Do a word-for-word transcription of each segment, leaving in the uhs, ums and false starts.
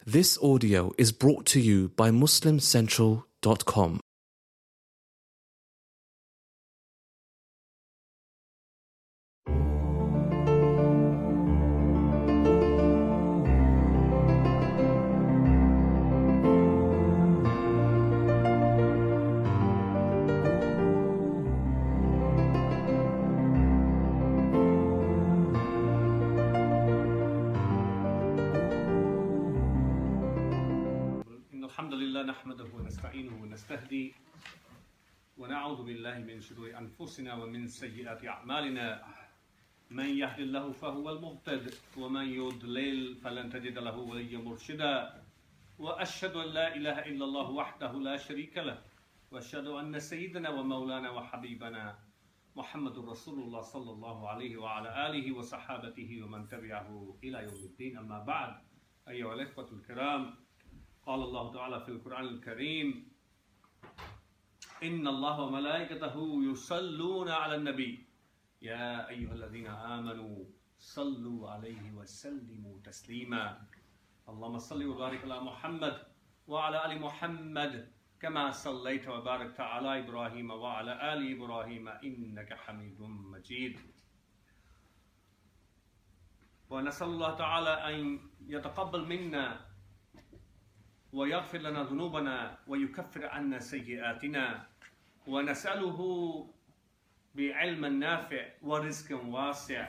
This audio is brought to you by Muslim Central dot com. نحمده ونستعينه ونستهدي ونعوذ بالله من شرور أنفسنا ومن سيئات أعمالنا من يهد الله فهو المهتد ومن يضلل فلن تجد له وليا مرشدا وأشهد أن لا إله إلا الله وحده لا شريك له وأشهد أن سيدنا ومولانا وحبيبنا محمد رسول الله صلى الله عليه وعلى آله وصحابته ومن تبعه إلى يوم الدين. أما بعد، أيها الإخوة الكرام، قال الله تعالى في القرآن الكريم: إن الله وملائكته يصلون على النبي يا أيها الذين آمنوا صلوا عليه وسلموا تسليما. اللهم صل وبارك على محمد وعلى آل محمد كما صليت وباركت على إبراهيم وعلى آل إبراهيم إنك حميد مجيد. ونسأل الله تعالى أن يتقبل منا ويغفر لنا ذنوبنا ويكفر عنا سيئاتنا، ونسأله بعلم نافع ورزق واسع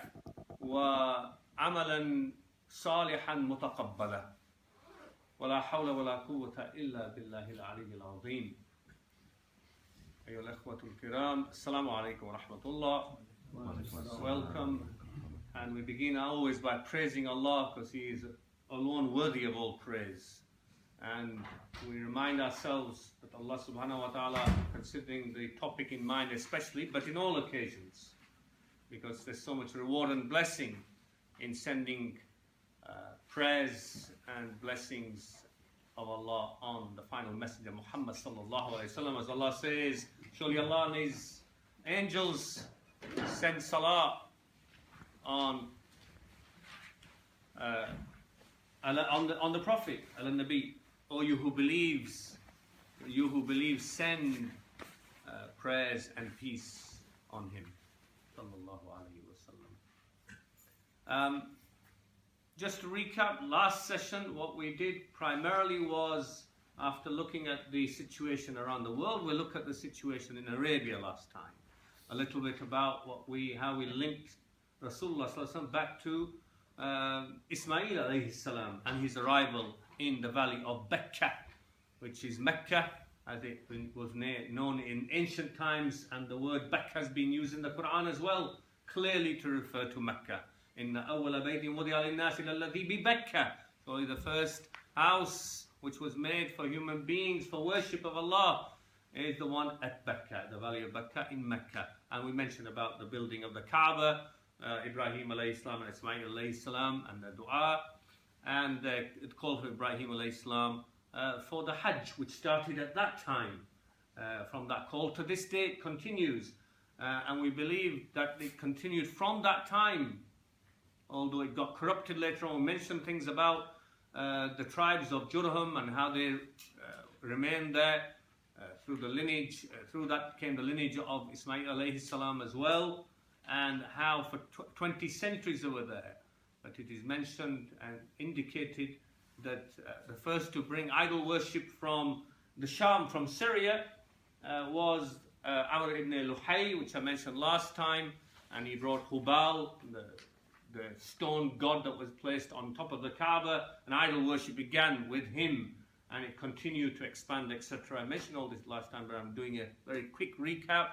وعملا صالحا متقبلا، ولا حول ولا قوة إلا بالله العلي العظيم. أيها الأخوة الكرام، السلام عليكم ورحمة الله. Welcome, and we begin always by praising Allah because He is alone worthy of all praise. And we remind ourselves that Allah subhanahu wa ta'ala, considering the topic in mind especially, but in all occasions, because there's so much reward and blessing in sending uh, prayers and blessings of Allah on the final messenger Muhammad sallallahu alayhi wa sallam. As Allah says, surely Allah and His angels send salah on uh, on the on the Prophet, al-Nabi. O you who believes, you who believe, send uh, prayers and peace on him. Sallallahu alayhi wa sallam. Um, just to recap, last session, what we did primarily was, after looking at the situation around the world, we looked at the situation in Arabia last time. A little bit about what we, how we linked Rasulullah sallallahu alayhi wa sallam back to um, Ismail alayhi salam and his arrival in the valley of Becca, which is Mecca, as it was known in ancient times, and the word Becca has been used in the Quran as well, clearly to refer to Mecca. Inna awwala baytin wudi'a lin-nasi lalladhi bi Becca. So the first house which was made for human beings for worship of Allah is the one at Becca, the valley of Becca in Mecca. And we mentioned about the building of the Kaaba, uh, Ibrahim alayhi salam and Ismail alayhi salam, and the dua. And uh, it called for Ibrahim alayhi salam uh, for the Hajj, which started at that time. Uh, from that call to this day, it continues. Uh, and we believe that it continued from that time, although it got corrupted later on. We mentioned things about uh, the tribes of Jurhum and how they uh, remained there uh, through the lineage. Uh, through that came the lineage of Ismail alayhi salam as well, and how for tw twenty centuries they were there. But it is mentioned and indicated that uh, the first to bring idol worship from the Sham, from Syria, uh, was uh, Amr ibn Luhay, which I mentioned last time, and he brought Hubal, the, the stone god that was placed on top of the Kaaba, and idol worship began with him, and it continued to expand, et cetera. I mentioned all this last time, but I'm doing a very quick recap,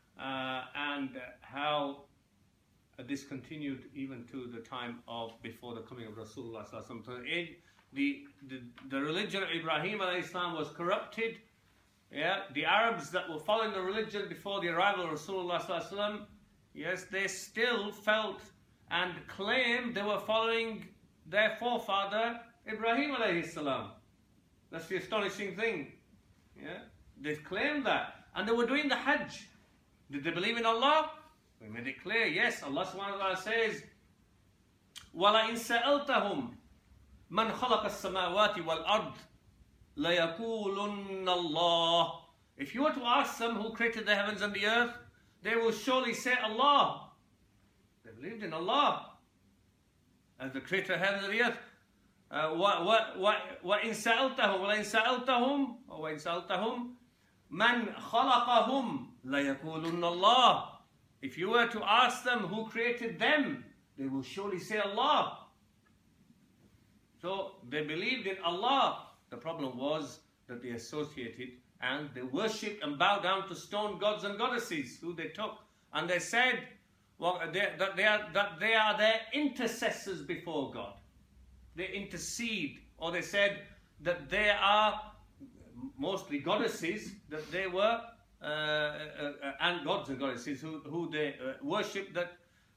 uh, and uh, how Uh, this continued even to the time of before the coming of Rasulullah sallallahu alaihi wasallam. The, the, the religion of Ibrahim alayhi salam was corrupted. Yeah, the Arabs that were following the religion before the arrival of Rasulullah sallallahu alaihi wasallam, yes, they still felt and claimed they were following their forefather Ibrahim alayhi salam. That's the astonishing thing. Yeah, they claimed that, and they were doing the Hajj. Did they believe in Allah? We made it clear, yes. Allah subhanahu wa ta'ala says, وَلَئِن سَأَلْتَهُمْ من خلق السماوات والأرض ليقولن الله. If you were to ask them who created the heavens and the earth, they will surely say Allah. They believed in Allah as the creator of heaven and the earth. وَإِنْ سَأَلْتَهُمْ وَلَإِنْ سَأَلْتَهُمْ وَإِنْ سَأَلْتَهُمْ مَنْ خَلَقَهُمْ لَيَقُولُنَّ اللَّهِ. If you were to ask them who created them, they will surely say Allah. So they believed in Allah. The problem was that they associated and they worshipped and bowed down to stone gods and goddesses who they took. And they said well, they, that, they are, that they are their intercessors before God. They intercede, or they said that they are mostly goddesses, that they were, uh, uh, uh, and gods and goddesses who, who they uh, worship, that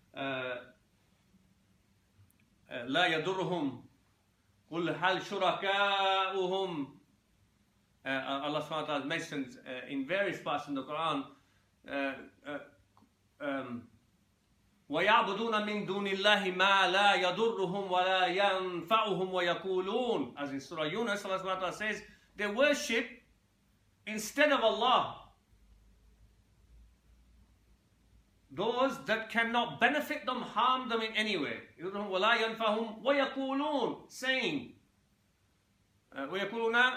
لا يضرهم قل هل شركاؤهم. Allah subhanahu wa ta'ala mentions uh, in various parts in the Quran, uh, uh, um, وَيَعْبُدُونَ مِن دُونِ اللَّهِ مَا لَا يَضُرُّهُمْ وَلَا يَنْفَعُهُمْ وَيَقُولُونَ. As in Surah Yunus, Allah subhanahu wa ta'ala says, they worship instead of Allah those that cannot benefit them, harm them in any way. وَلَا يَنْفَعُهُمْ وَيَقُولُونَ, saying, وَيَقُولُونَ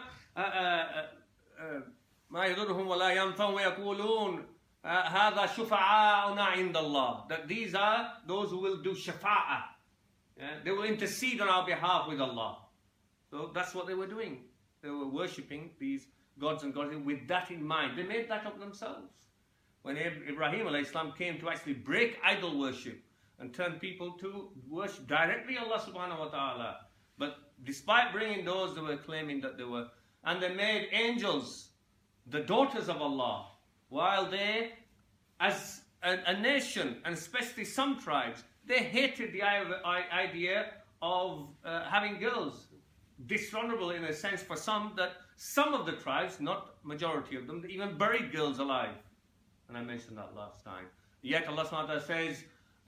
مَا يَضُرُّهُمْ وَلَا يَنْفَعُهُم وَيَقُولُونَ هَذَا شُفَعَاؤُنَا عِنْدَ اللَّهِ. That these are those who will do shafa'ah. Yeah? They will intercede on our behalf with Allah. So that's what they were doing. They were worshipping these gods and goddesses with that in mind. They made that up themselves. When Ibrahim alayhi salam came to actually break idol worship and turn people to worship directly Allah subhanahu wa ta'ala. But despite bringing those, they were claiming that they were, and they made angels the daughters of Allah, while they, as a, a nation, and especially some tribes, they hated the idea of uh, having girls. Dishonorable in a sense for some, that some of the tribes, not majority of them, they even buried girls alive. And I mentioned that last time. Yet Allah subhanahu wa ta'ala says,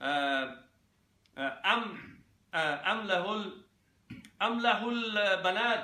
Am Am lahul Am lahul banat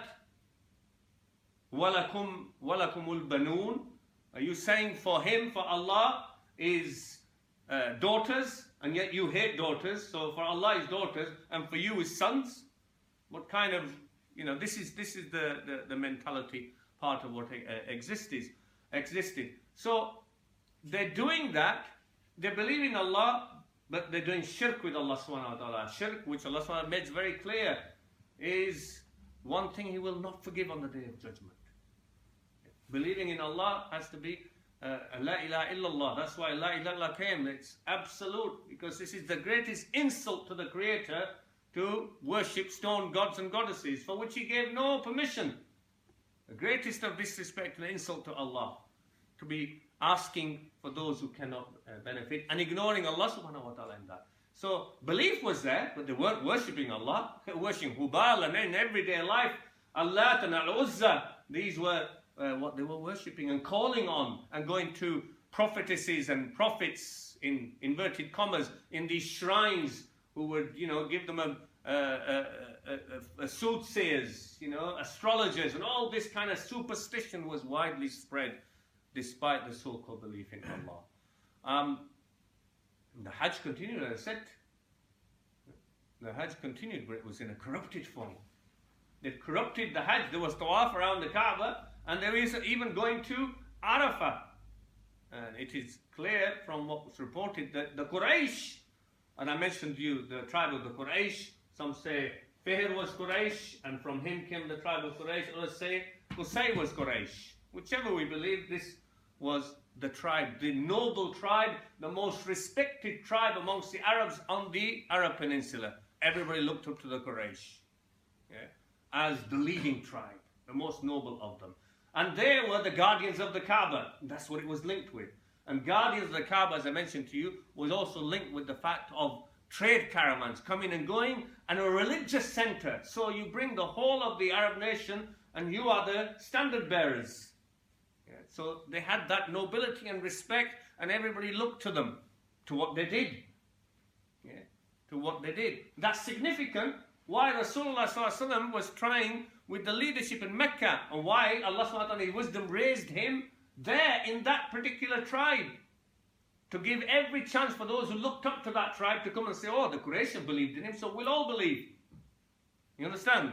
walakum walakumul banun. Are you saying for him, for Allah, is uh, daughters, and yet you hate daughters? So for Allah is daughters, and for you is sons? What kind of, you know, this is this is the, the, the mentality part of what uh, existed. existed. So they're doing that, they believe in Allah, but they're doing shirk with Allah subhanahu wa ta'ala. Shirk, which Allah subhanahu wa ta'ala makes very clear, is one thing He will not forgive on the Day of Judgment. Believing in Allah has to be uh, La ilaha illallah. That's why La ilaha illallah came. It's absolute, because this is the greatest insult to the Creator, to worship stone gods and goddesses, for which He gave no permission. The greatest of disrespect and insult to Allah, to be asking for those who cannot uh, benefit, and ignoring Allah subhanahu wa ta'ala in that. So belief was there, but they weren't worshipping Allah. They were worshipping Hubal, and in everyday life, Allah and Al-Uzza. These were uh, what they were worshipping and calling on, and going to prophetesses and prophets, in inverted commas, in these shrines, who would, you know, give them a, a, a, a, a soothsayers, you know, astrologers, and all this kind of superstition was widely spread, despite the so-called belief in Allah. Um, the Hajj continued, as I said. The Hajj continued, but it was in a corrupted form. They corrupted the Hajj. There was tawaf around the Kaaba, and there is even going to Arafah. And it is clear from what was reported that the Quraysh, and I mentioned to you the tribe of the Quraysh, some say Fihr was Quraysh, and from him came the tribe of Quraysh, others say Qusay was Quraysh. Whichever we believe, this was the tribe, the noble tribe, the most respected tribe amongst the Arabs on the Arab Peninsula. Everybody looked up to the Quraysh, yeah, as the leading tribe, the most noble of them. And they were the guardians of the Kaaba. That's what it was linked with. And guardians of the Kaaba, as I mentioned to you, was also linked with the fact of trade caravans coming and going, and a religious center. So you bring the whole of the Arab nation, and you are the standard bearers. Yeah. So they had that nobility and respect, and everybody looked to them, to what they did. Yeah. To what they did. That's significant why Rasulullah sallallahu alaihi wasallam was trying with the leadership in Mecca, and why Allah subhanahu wa ta'ala in His wisdom raised him there in that particular tribe, to give every chance for those who looked up to that tribe to come and say, oh, the Quraysh have believed in him, so we'll all believe. You understand?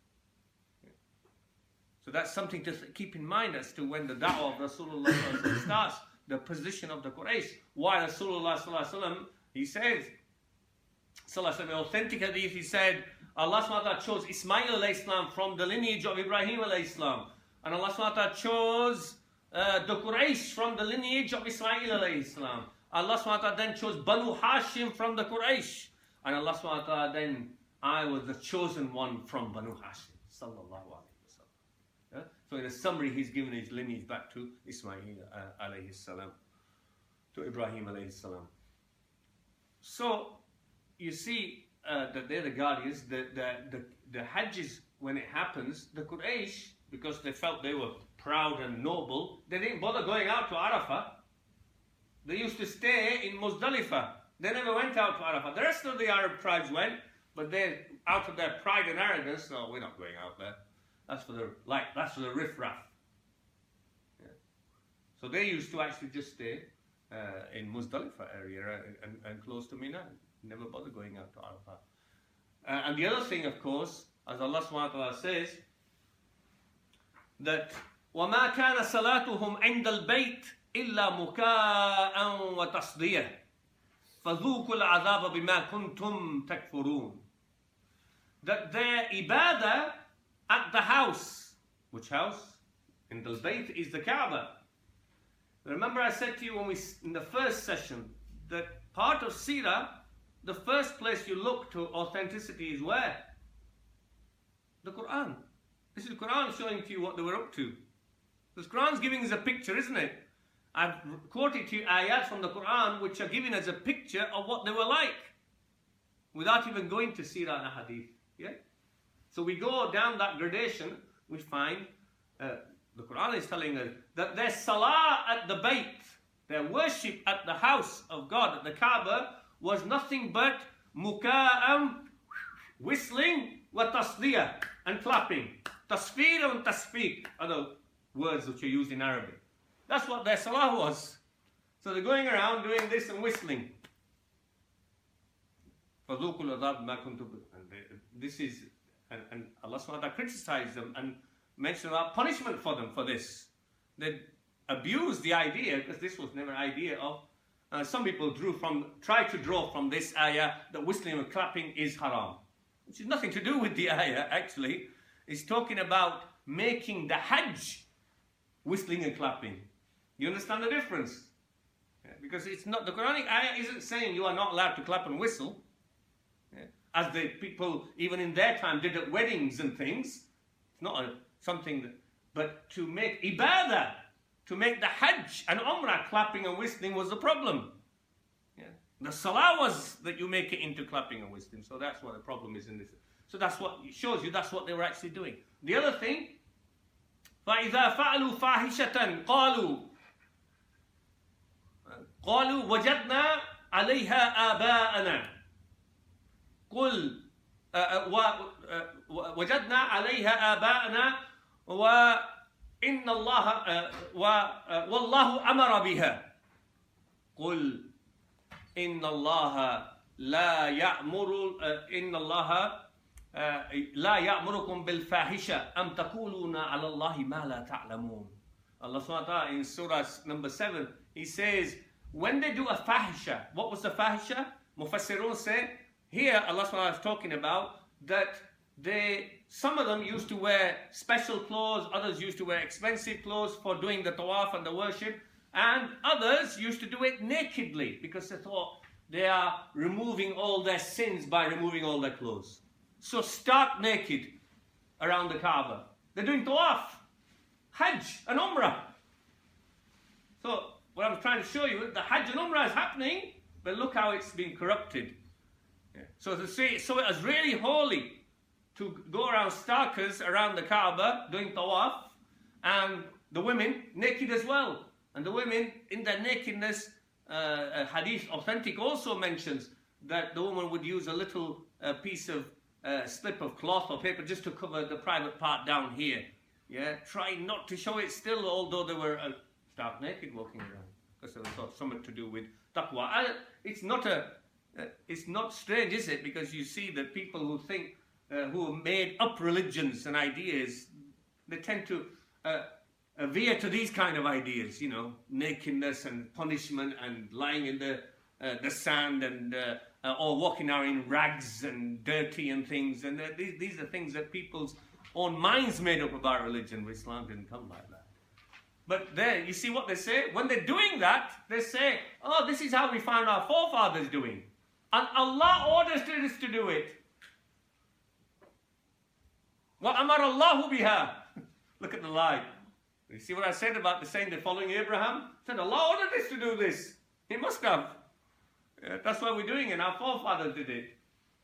So that's something to keep in mind as to when the da'wah of Rasulullah sallallahu alaihi wasallam starts, the position of the Quraysh. Why Rasulullah sallallahu alaihi wasallam, he says, sallallahu alaihi wasallam, authentic hadith, he said, Allah subhanahu wa ta'ala chose Ismail alayhi salam from the lineage of Ibrahim alayhi salam. And Allah subhanahu wa ta'ala chose uh, the Quraysh from the lineage of Ismail alayhi salam. Allah subhanahu wa ta'ala then chose Banu Hashim from the Quraysh. And Allah subhanahu wa ta'ala then, I was the chosen one from Banu Hashim. Sallallahu alayhi wa sallam. Yeah? So in a summary, he's given his lineage back to Ismail uh, alayhi salam, to Ibrahim alayhi salam. So, you see uh, that they're the guardians, the, the, the, the Hajj, when it happens, the Quraysh, because they felt they were proud and noble, they didn't bother going out to Arafah. They used to stay in Muzdalifah. They never went out to Arafah. The rest of the Arab tribes went, but they, out of their pride and arrogance, no, we're not going out there. That's for the like. That's for the riffraff. Yeah. So they used to actually just stay uh, in Muzdalifah area and, and close to Mina. Never bother going out to Arafah. Uh, and the other thing, of course, as Allah subhanahu wa ta'ala says, that وَمَا كَانَ صَلَاتُهُمْ عِنْدَ الْبَيْتِ إِلَّا مُكَاءً وَتَصْدِيَةً فَذُوقُوا الْعَذَابَ بِمَا كُنْتُمْ تَكْفُرُونَ. That their ibadah at the house, which house? In the Bayt is the Kaaba. Remember I said to you when we, in the first session, that part of Seerah, the first place you look to authenticity is where? The Quran. This is the Quran showing to you what they were up to. This Quran's giving us a picture, isn't it? I've quoted to you ayat from the Quran which are giving us a picture of what they were like, without even going to Seerah and Hadith. Yeah? So we go down that gradation, we find uh, the Quran is telling us that their salah at the Bayt, their worship at the house of God, at the Kaaba, was nothing but muka'am, whistling, wa tasdiyah, and clapping. Tasfir and tasfiq are the words which are used in Arabic. That's what their salah was. So they're going around doing this and whistling. فَذُوقُوا الْعَذَابَ مَا كُنْتُمْ. And this is, and, and Allah subhanahu wa ta'ala criticized them and mentioned about punishment for them for this. They abused the idea, because this was never an idea of, uh, some people drew from, try to draw from this ayah that whistling and clapping is haram. Which has nothing to do with the ayah, actually. It's talking about making the Hajj whistling and clapping. You understand the difference? Yeah, because it's not, the Quranic ayah isn't saying you are not allowed to clap and whistle. Yeah, as the people, even in their time, did at weddings and things. It's not a, something that, but to make ibadah, to make the Hajj and Umrah clapping and whistling was the problem. Yeah. The Salah was that you make it into clapping and whistling. So that's what the problem is in this. So that's what it shows you, that's what they were actually doing. The other thing, فَإِذَا فَعَلُوا فَاحِشَةً قَالُوا قَالُوا وَجَدْنَا عَلَيْهَا آبَاءَنَا قُلْ وَجَدْنَا عَلَيْهَا آبَاءَنَا وَإِنَّ اللَّهَ وَاللَّهُ أَمَرَ بِهَا قُلْ إِنَّ اللَّهَ لَا يَأْمُرُ إِنَّ اللَّهَ لا يأمركم بالفاحشة أم تقولون على الله ما لا تعلمون. Allah subhanahu wa ta'ala in surah number seven, he says, when they do a fahisha, what was the fahisha? Mufassirun say, here Allah subhanahu wa ta'ala is talking about that they, some of them used to wear special clothes, others used to wear expensive clothes for doing the tawaf and the worship, and others used to do it nakedly because they thought they are removing all their sins by removing all their clothes. So stark naked around the Kaaba. They're doing tawaf, Hajj and Umrah. So what I'm trying to show you, the Hajj and Umrah is happening, but look how it's been corrupted. Yeah. So to see, so it was really holy to go around starkers around the Kaaba doing tawaf, and the women naked as well. And the women in their nakedness, uh, a hadith authentic also mentions that the woman would use a little uh, piece of a slip of cloth or paper just to cover the private part down here. Yeah, trying not to show it still, although they were uh, stark naked walking around, because there was something to do with taqwa. I, it's not a, uh, it's not strange, is it? Because you see that people who think, uh, who have made up religions and ideas, they tend to uh, veer to these kind of ideas, you know, nakedness and punishment and lying in the uh, the sand and uh, uh, or walking out in rags and dirty and things. And uh, these these are things that people's own minds made up about religion. Islam didn't come like that. But there, you see what they say? When they're doing that, they say, oh, this is how we found our forefathers doing. And Allah orders us to do it. وَأَمَرَ اللَّهُ بِهَا. Look at the lie. You see what I said about the saying they're following Abraham? I said, Allah ordered us to do this. He must have. Yeah, that's why we're doing it. Our forefathers did it.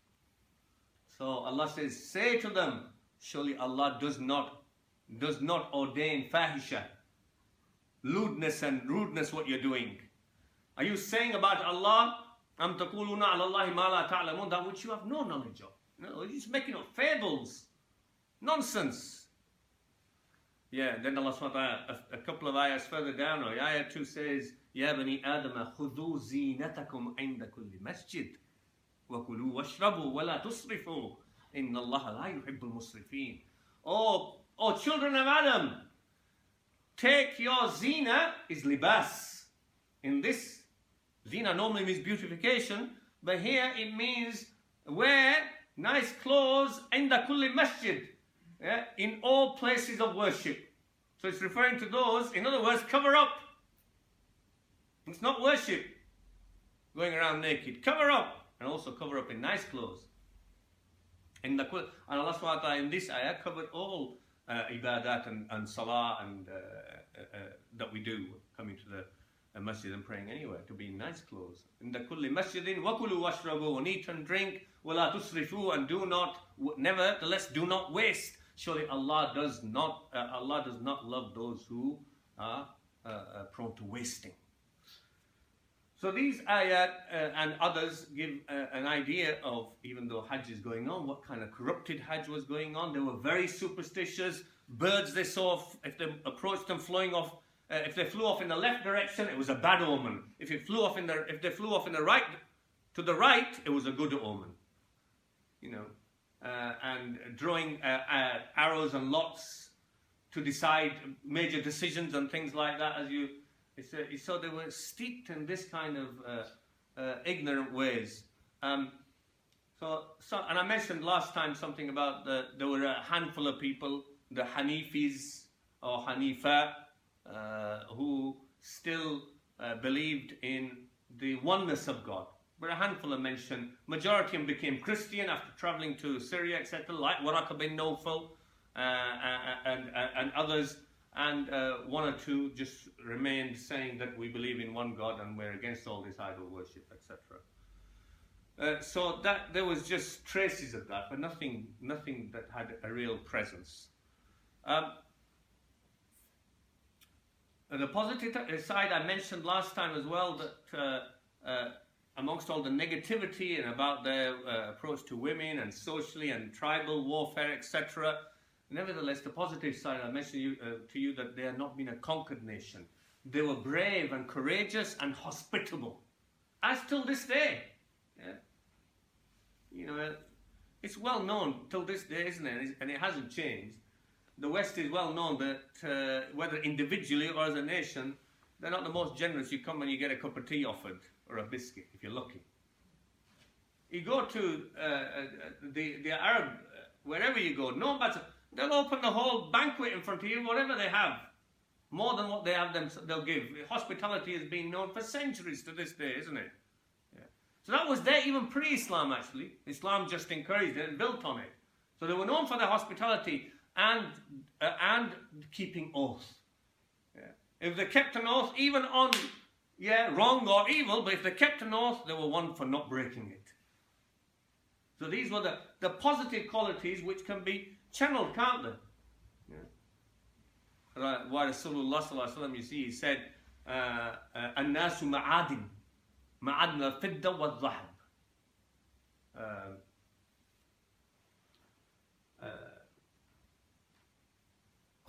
So Allah says, say to them, surely Allah does not, does not ordain fahisha, lewdness and rudeness what you're doing. Are you saying about Allah, أَمْ تَقُولُونَ عَلَى اللَّهِ مَا لَا تَعْلَمُونَ, that which you have no knowledge of? No, you're just making up fables. Nonsense. Yeah, then Allah subhanahu wa ta'ala, a, a couple of ayahs further down, or ayah two says, يَا بَنِي آدَمَ خُذُوا زِينَتَكُمْ عِنْدَ كُلِّ مَسْجِدٍ وَكُلُوا وَاشْرَبُوا وَلَا تُسْرِفُوا إِنَّ اللَّهَ لَا يُحِبُّ الْمُسْرِفِينَ. Oh, oh, children of Adam, take your zina, is libas. In this, zina normally means beautification, but here it means wear nice clothes in the kulli masjid, yeah, in all places of worship. So it's referring to those, in other words, cover up. It's not worship, going around naked. Cover up, and also cover up in nice clothes. In the, and Allah subhanahu wa ta'ala in this ayah covered all uh, ibadat and, and salah and uh, uh, uh, that we do, coming to the uh, masjid and praying anywhere, to be in nice clothes. In the kulli masjidin wakulu washrabu, and eat and drink, wala tusrifu, and do not, nevertheless do not waste. Surely Allah does not, uh, Allah does not love those who are uh, uh, prone to wasting. So these ayat uh, and others give uh, an idea of, even though Hajj is going on, what kind of corrupted Hajj was going on. They were very superstitious. Birds they saw, if they approached them flying off, uh, if they flew off in the left direction, it was a bad omen. If it flew off in the, if they flew off in the right, to the right, it was a good omen. You know, uh, and drawing uh, uh, arrows and lots to decide major decisions and things like that, as you. It's a, so they were steeped in this kind of uh, uh, ignorant ways. Um, so, so, and I mentioned last time something about the, there were a handful of people, the Hanifis or Hanifa, uh, who still uh, believed in the oneness of God. But a handful are mentioned. Majority of them became Christian after traveling to Syria, et cetera, like Waraka bin Nawfal uh, and, and, and others. And uh, one or two just remained saying that we believe in one God and we're against all this idol worship, et cetera. Uh, so that there was just traces of that, but nothing, nothing that had a real presence. Um, the positive side I mentioned last time as well, that uh, uh, amongst all the negativity and about their uh, approach to women and socially and tribal warfare, et cetera. Nevertheless, the positive side, I mentioned you, uh, to you that they had not been a conquered nation. They were brave and courageous and hospitable, as till this day. Yeah. You know, it's well known till this day, isn't it? And it hasn't changed. The West is well known that uh, whether individually or as a nation, they're not the most generous. You come and you get a cup of tea offered, or a biscuit, if you're lucky. You go to uh, uh, the, the Arab, uh, wherever you go, no matter... They'll open the whole banquet in front of you, whatever they have. More than what they have, them, they'll give. Hospitality has been known for centuries to this day, isn't it? Yeah. So that was there even pre-Islam, actually. Islam just encouraged it and built on it. So they were known for their hospitality and, uh, and keeping oath. Yeah. If they kept an oath, even on, yeah, wrong or evil, but if they kept an oath, they were one for not breaking it. So these were the, the positive qualities which can be channeled, can't they? Yeah. Why Rasulullah sallallahu alaihi wasallam, you see, he said, "An-nasu ma'adin, ma'adna al-fidda wal-dhahab."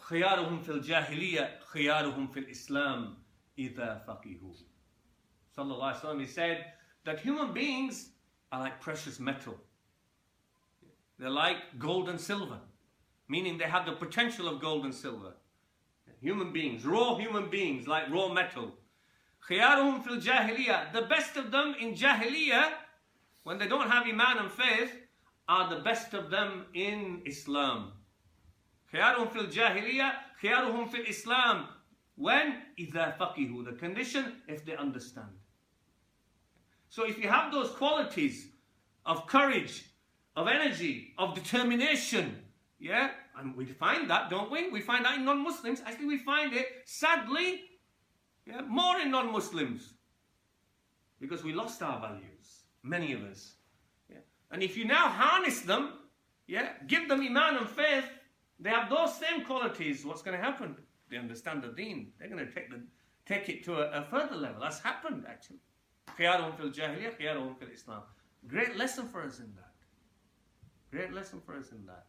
خيارهم في الجاهلية خيارهم في الإسلام إذا فقهوا. Sallallahu Alaihi Wasallam, he said that human beings are like precious metal. They're like gold and silver, meaning they have the potential of gold and silver. Human beings, raw human beings, like raw metal. خيارهم في الجاهلية, the best of them in Jahiliyyah, when they don't have Iman and faith, are the best of them in Islam. خيارهم في الجاهلية خيارهم في الإسلام. When? إذا فقهوا, the condition, if they understand. So if you have those qualities of courage, of energy, of determination, yeah, and we find that, don't we? We find that in non-Muslims. Actually, we find it, sadly, yeah, more in non-Muslims. Because we lost our values, many of us. Yeah. And if you now harness them, yeah, give them Iman and faith, they have those same qualities, what's going to happen? They understand the deen. They're going to take, the, take it to a, a further level. That's happened, actually. خيارهم في الجاهلية خيارهم في الإسلام. Great lesson for us in that. Great lesson for us in that.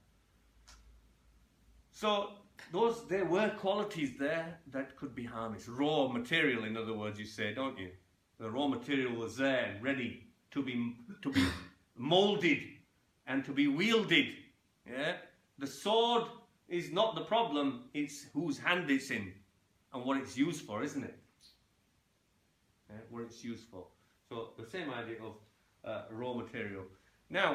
So, those, there were qualities there that could be harnessed. Raw material, in other words, you say, don't you? The raw material was there, ready to be, to be molded and to be wielded. Yeah? The sword is not the problem, it's whose hand it's in and what it's used for, isn't it? Yeah, what it's used for. So the same idea of uh, raw material. Now,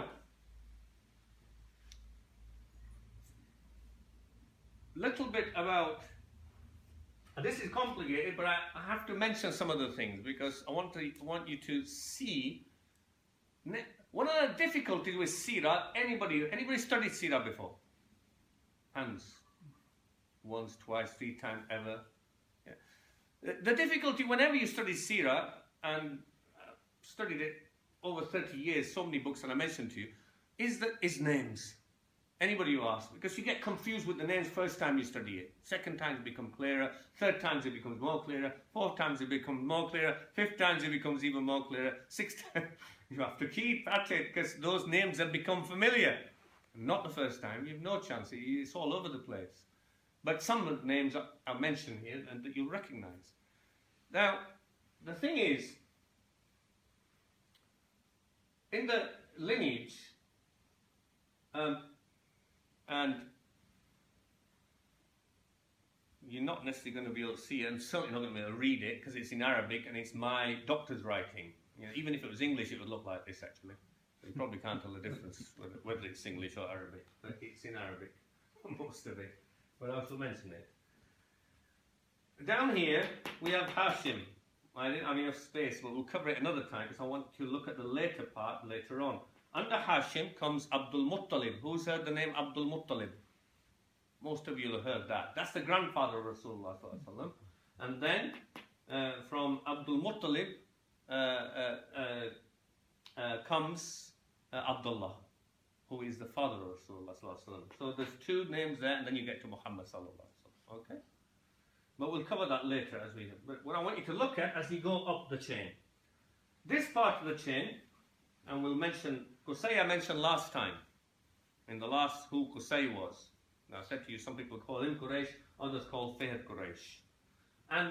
little bit about, and this is complicated, but I, I have to mention some of the things because I want to want you to see. One of the difficulties with Seerah, anybody anybody studied Seerah before? Hands. Once, twice, three times, ever. Yeah. The, the difficulty whenever you study Seerah, and uh, studied it over thirty years, so many books that I mentioned to you, is that is names. Anybody you ask, because you get confused with the names first time you study it. Second time it becomes clearer. Third time it becomes more clearer. Fourth time it becomes more clearer. Fifth time it becomes even more clearer. Sixth time you have to keep at it because those names have become familiar. Not the first time, you have no chance. It's all over the place. But some of the names are, are mentioned here and that you'll recognize. Now, the thing is, in the lineage, um, and you're not necessarily going to be able to see it, and certainly not going to be able to read it because it's in Arabic and it's my doctor's writing. You know, even if it was English, it would look like this actually. You probably can't tell the difference whether, whether it's English or Arabic, but it's in Arabic, most of it. But I also mention it. Down here, we have Hashim. I didn't have enough space, but we'll cover it another time because I want to look at the later part later on. Under Hashim comes Abdul Muttalib. Who's heard the name Abdul Muttalib? Most of you have heard that. That's the grandfather of Rasulullah. And then uh, from Abdul Muttalib uh, uh, uh, uh, comes uh, Abdullah, who is the father of Rasulullah. So there's two names there, and then you get to Muhammad. Okay? But we'll cover that later as we. But what I want you to look at as you go up the chain. This part of the chain, and we'll mention Qusay. I mentioned last time, in the last who Qusay was. Now, I said to you, some people call him Quraysh, others call Fihr Quraysh. And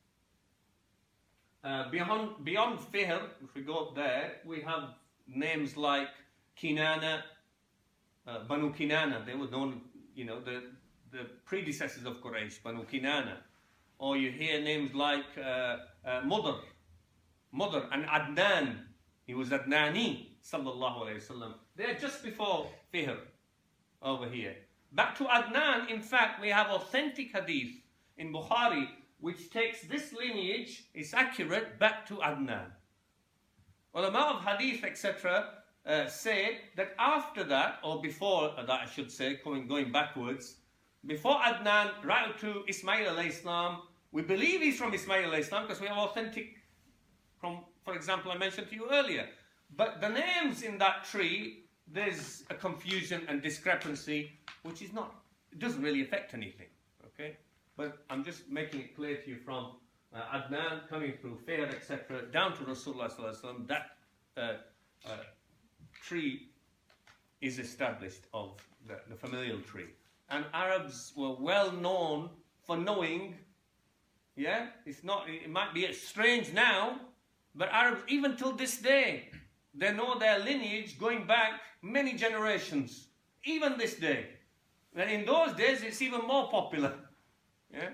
uh, beyond beyond Fihr, if we go up there, we have names like Kinana, uh, Banu Kinana. They were known, you know, the the predecessors of Quraysh, Banu Kinana. Or you hear names like uh, uh, Mudr, Mudr, and Adnan. He was Adnani, sallallahu alayhi wasallam. They're just before Fihr, over here. Back to Adnan, in fact, we have authentic hadith in Bukhari, which takes this lineage, is accurate, back to Adnan. Ulama of hadith, et cetera, uh, say that after that, or before that, I should say, going, going backwards, before Adnan, right to Ismail alayhi salam, we believe he's from Ismail alayhi salam because we have authentic from, for example, I mentioned to you earlier. But the names in that tree, there's a confusion and discrepancy, which is not, it doesn't really affect anything, okay? But I'm just making it clear to you from uh, Adnan coming through Fihr, et cetera, down to Rasulullah sallallahu alaihi wasallam, that uh, uh, tree is established of the, the familial tree. and Arabs were well known for knowing, yeah, it's not, it might be strange now, but Arabs, even till this day, they know their lineage going back many generations, even this day. And in those days, it's even more popular. Yeah.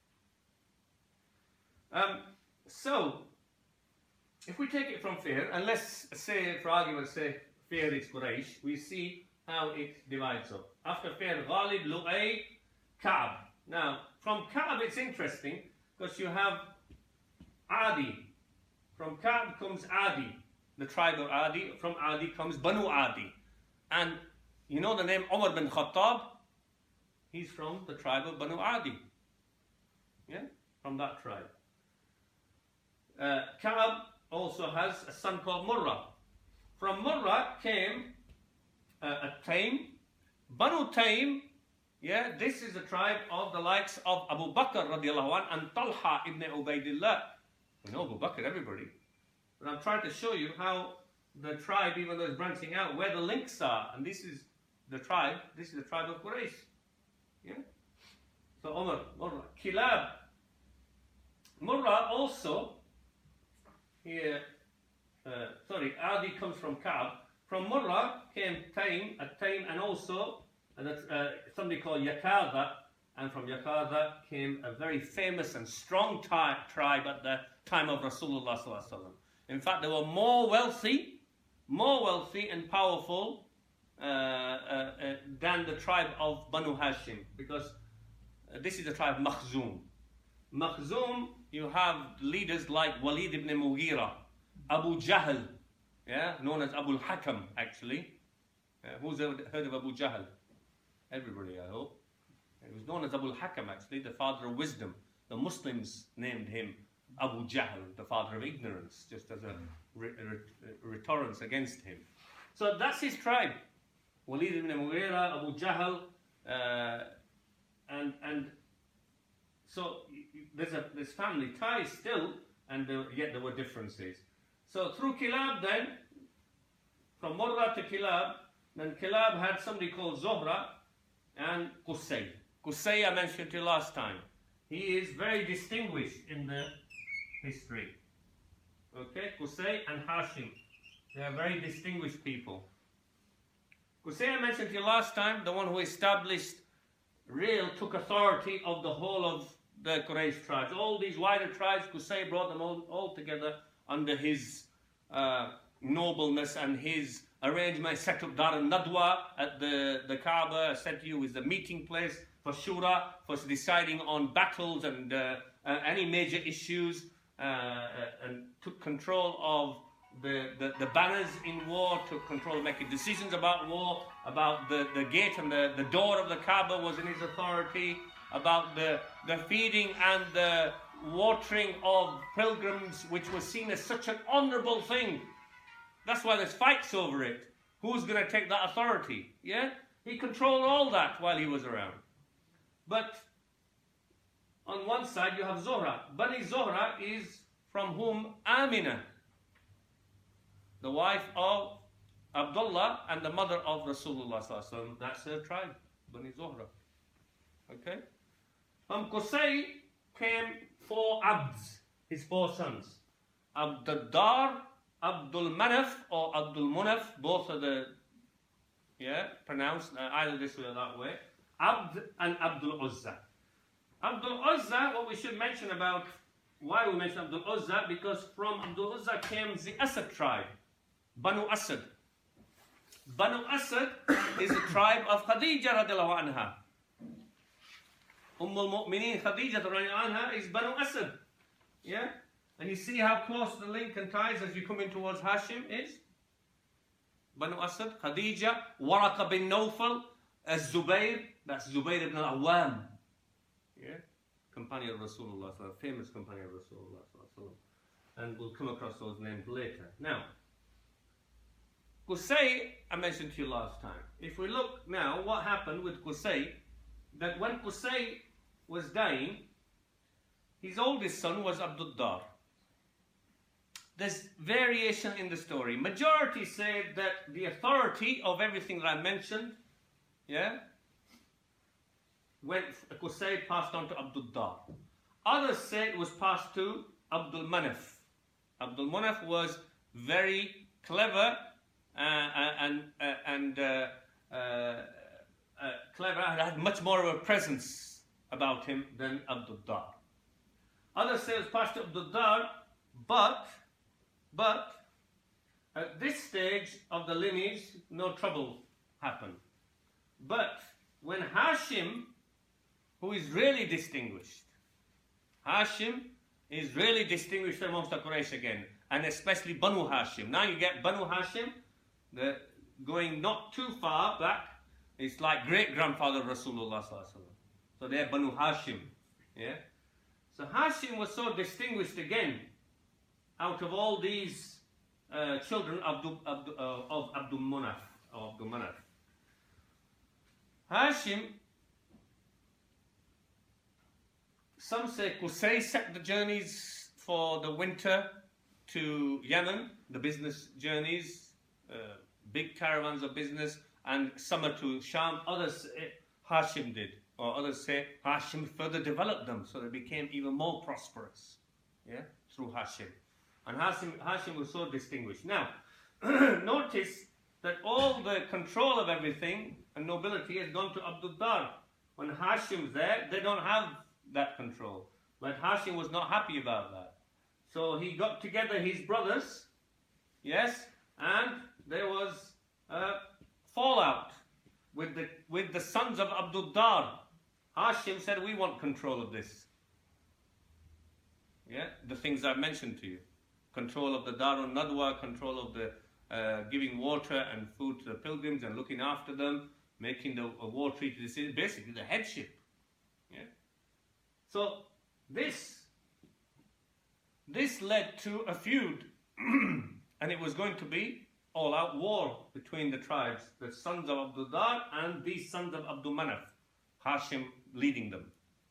Um, so, if we take it from Fihr, and let's say, for argument's sake, Fihr is Quraysh, we see how it divides up. After Fihr, Ghalib, Lu'ay, Ka'b. Now, from Ka'b it's interesting, because you have Adi. From Ka'b comes Adi, the tribe of Adi. From Adi comes Banu Adi. And you know the name Umar bin Khattab? He's from the tribe of Banu Adi. Yeah? From that tribe. Uh, Ka'b also has a son called Murrah. From Murrah came uh, a Taym. Banu Taym, yeah, this is the tribe of the likes of Abu Bakr radiallahu anh and Talha ibn Ubaidillah. We know Abu Bakr, everybody. But I'm trying to show you how the tribe, even though it's branching out, where the links are. And this is the tribe, this is the tribe of Quraysh. Yeah? So Umar, Murrah, Kilab. Murrah also, here, uh, sorry, Adi comes from Ka'b. From Murrah came Taym, a Taym, and also uh, uh, somebody called Yakadha. And from Yakadha came a very famous and strong tri- tribe at the time of Rasulullah sallallahu alaihi wasallam. In fact, they were more wealthy, more wealthy and powerful uh, uh, uh, than the tribe of Banu Hashim, because uh, this is the tribe Makhzum. Makhzum, you have leaders like Walid ibn Mughira, Abu Jahl, yeah, known as Abu al-Hakam, actually. Uh, who's heard of Abu Jahl? Everybody, I hope. He was known as Abu al-Hakam, actually, the father of wisdom. The Muslims named him Abu Jahl, the father of ignorance, just as a re- re- retorrence against him. So that's his tribe. Walid ibn Mughira, Abu Jahl, uh, and and so there's a there's family ties still, and there, yet there were differences. So through Kilab then, from Murrah to Kilab, then Kilab had somebody called Zuhra and Qusay. Qusay I mentioned to you last time. He is very distinguished in the history. Okay, Qusay and Hashim. They are very distinguished people. Qusay I mentioned to you last time, the one who established, real, took authority of the whole of the Quraysh tribes. All these wider tribes, Qusay brought them all, all together under his uh, nobleness and his arrangement. Set up Dar al-Nadwa at the, the Kaaba, said to you, is the meeting place for Shura, for deciding on battles and uh, uh, any major issues, uh, uh, and took control of the, the, the banners in war, took control of making decisions about war, about the, the gate and the, the door of the Kaaba was in his authority, about the, the feeding and the watering of pilgrims, which was seen as such an honourable thing. That's why there's fights over it. Who's going to take that authority? Yeah? He controlled all that while he was around. But on one side you have Zohra. Bani Zohra is from whom Amina, the wife of Abdullah and the mother of Rasulullah sallallahu alaihi wasallam. That's her tribe, Bani Zohra. Okay? From Qusay came four Abds, his four sons. Abd-Dar, Abdul Manaf or Abdul Munaf, both are the, yeah, pronounced uh, either this way or that way. Abd and Abdul Uzza. Abdul Uzza, what we should mention about why we mention Abdul Uzza, because from Abdul Uzza came the Asad tribe, Banu Asad. Banu Asad is a tribe of Khadija radiallahu anha. Umm al-Mu'mineen Khadija radiallahu anha is Banu Asad. Yeah? And you see how close the link and ties as you come in towards Hashim is? Banu Asad, Khadija, Waraka bin Nawfal, Az-Zubayr, that's Zubayr ibn al-Awwam. Yeah? Companion of Rasulullah, famous companion of Rasulullah. And we'll come across those names later. Now, Qusay, I mentioned to you last time. If we look now, what happened with Qusay, that when Qusay was dying, his oldest son was Abdul Dar. There's variation in the story. Majority say that the authority of everything that I mentioned, yeah, went, Qusay passed on to Abdul Dar. Others say it was passed to Abdul Manaf. Abdul Manaf was very clever uh, and, uh, and uh, uh, uh, clever and had much more of a presence about him than Abdul Dar. Others say it was passed to Abdul Dar, but, but at this stage of the lineage, no trouble happened. But when Hashim, who is really distinguished, Hashim is really distinguished amongst the Quraysh again, and especially Banu Hashim. Now you get Banu Hashim, the, going not too far back, it's like great-grandfather of Rasulullah sallallahu alaihi wasallam. So they're Banu Hashim. Yeah? So Hashim was so distinguished again out of all these uh, children of Abdul, Abdul, uh, of Abdul Manaf. Of Abdul Manaf. Hashim, some say Qusay set the journeys for the winter to Yemen, the business journeys, uh, big caravans of business, and summer to Sham. Others say Hashim did, or others say Hashim further developed them, so they became even more prosperous, yeah, through Hashim. And Hashim, Hashim was so distinguished. Now, notice that all the control of everything and nobility has gone to Abdul Dar. When Hashim's there, they don't have that control. But Hashim was not happy about that. So he got together his brothers, yes, and there was a fallout with the, with the sons of Abdul Dar. Hashim said, we want control of this. Yeah, the things I've mentioned to you. Control of the Darun Nadwa, control of the uh, giving water and food to the pilgrims and looking after them, making the uh, war treaty decision, basically the headship. Yeah. So this, this led to a feud, and it was going to be all-out war between the tribes, the sons of Abdul Dar and these sons of Abdul Manaf, Hashim leading them.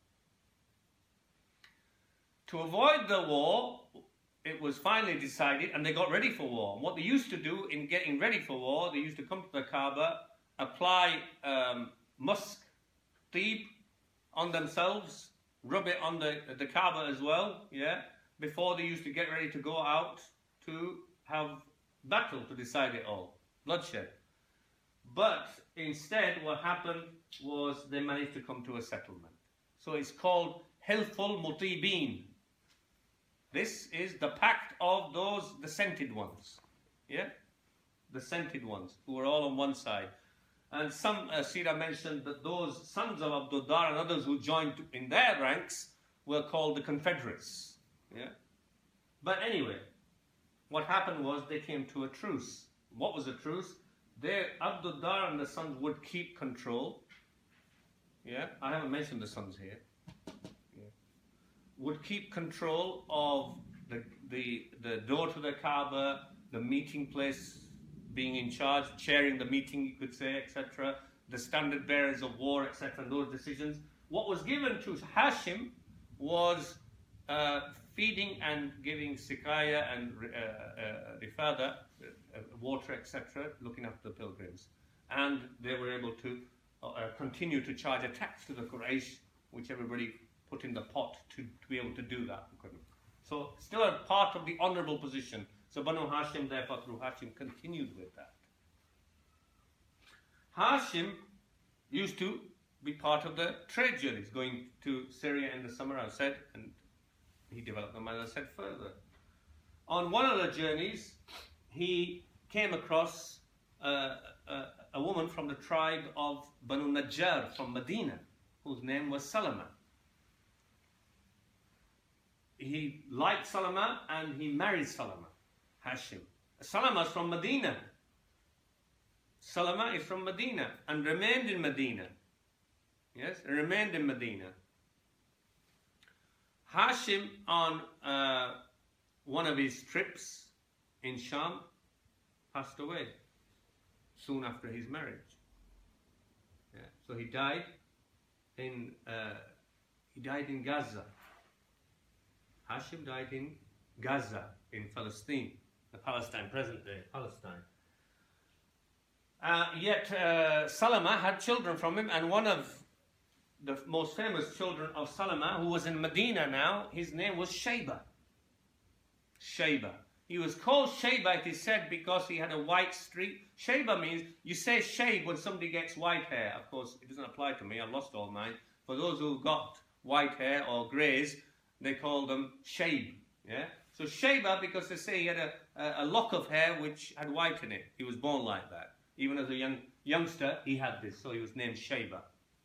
To avoid the war, it was finally decided, and they got ready for war. And what they used to do in getting ready for war, they used to come to the Kaaba, apply um, musk, teeb on themselves, rub it on the, the Kaaba as well, yeah, before they used to get ready to go out to have battle to decide it all, bloodshed. But instead, what happened was they managed to come to a settlement. So it's called Hilful Mutibin. This is the pact of those, the scented ones. Yeah? The scented ones, who were all on one side. And some, uh, Sira mentioned that those sons of Abdul Dar and others who joined in their ranks were called the Confederates. Yeah? But anyway, what happened was they came to a truce. What was a truce? They, Abdul Dar and the sons would keep control. Yeah? I haven't mentioned the sons here. Would keep control of the, the, the door to the Kaaba, the meeting place, being in charge, chairing the meeting, you could say, et cetera, the standard bearers of war, et cetera, and those decisions. What was given to Hashim was uh, feeding and giving sikaya and uh, uh, rifada, uh, water, et cetera, looking after the pilgrims. And they were able to uh, continue to charge a tax to the Quraysh, which everybody put in the pot to, to be able to do that. So still a part of the honourable position. So Banu Hashim, therefore, through Hashim, continued with that. Hashim used to be part of the trade journeys, going to Syria in the summer, I said, and he developed them, as I said, further. On one of the journeys, he came across uh, a, a woman from the tribe of Banu Najjar from Medina, whose name was Salama. He liked Salama and he married Salama, Hashim. Salama is from Medina. Salama is from Medina and remained in Medina. Yes, remained in Medina. Hashim, on uh, one of his trips in Sham, passed away soon after his marriage. Yeah. So he died in uh, he died in Gaza. Hashim died in Gaza, in Palestine, the Palestine, present day Palestine. Uh, yet uh, Salama had children from him, and one of the most famous children of Salama, who was in Medina now, his name was Shayba. Shayba. He was called Shayba, it is said, because he had a white streak. Shayba means, you say shayb when somebody gets white hair. Of course, it doesn't apply to me, I've lost all mine. For those who've got white hair or greys, they call them shayb. Yeah? So Shayba, because they say he had a, a, a lock of hair which had white in it. He was born like that. Even as a young youngster, he had this, so he was named Shayba.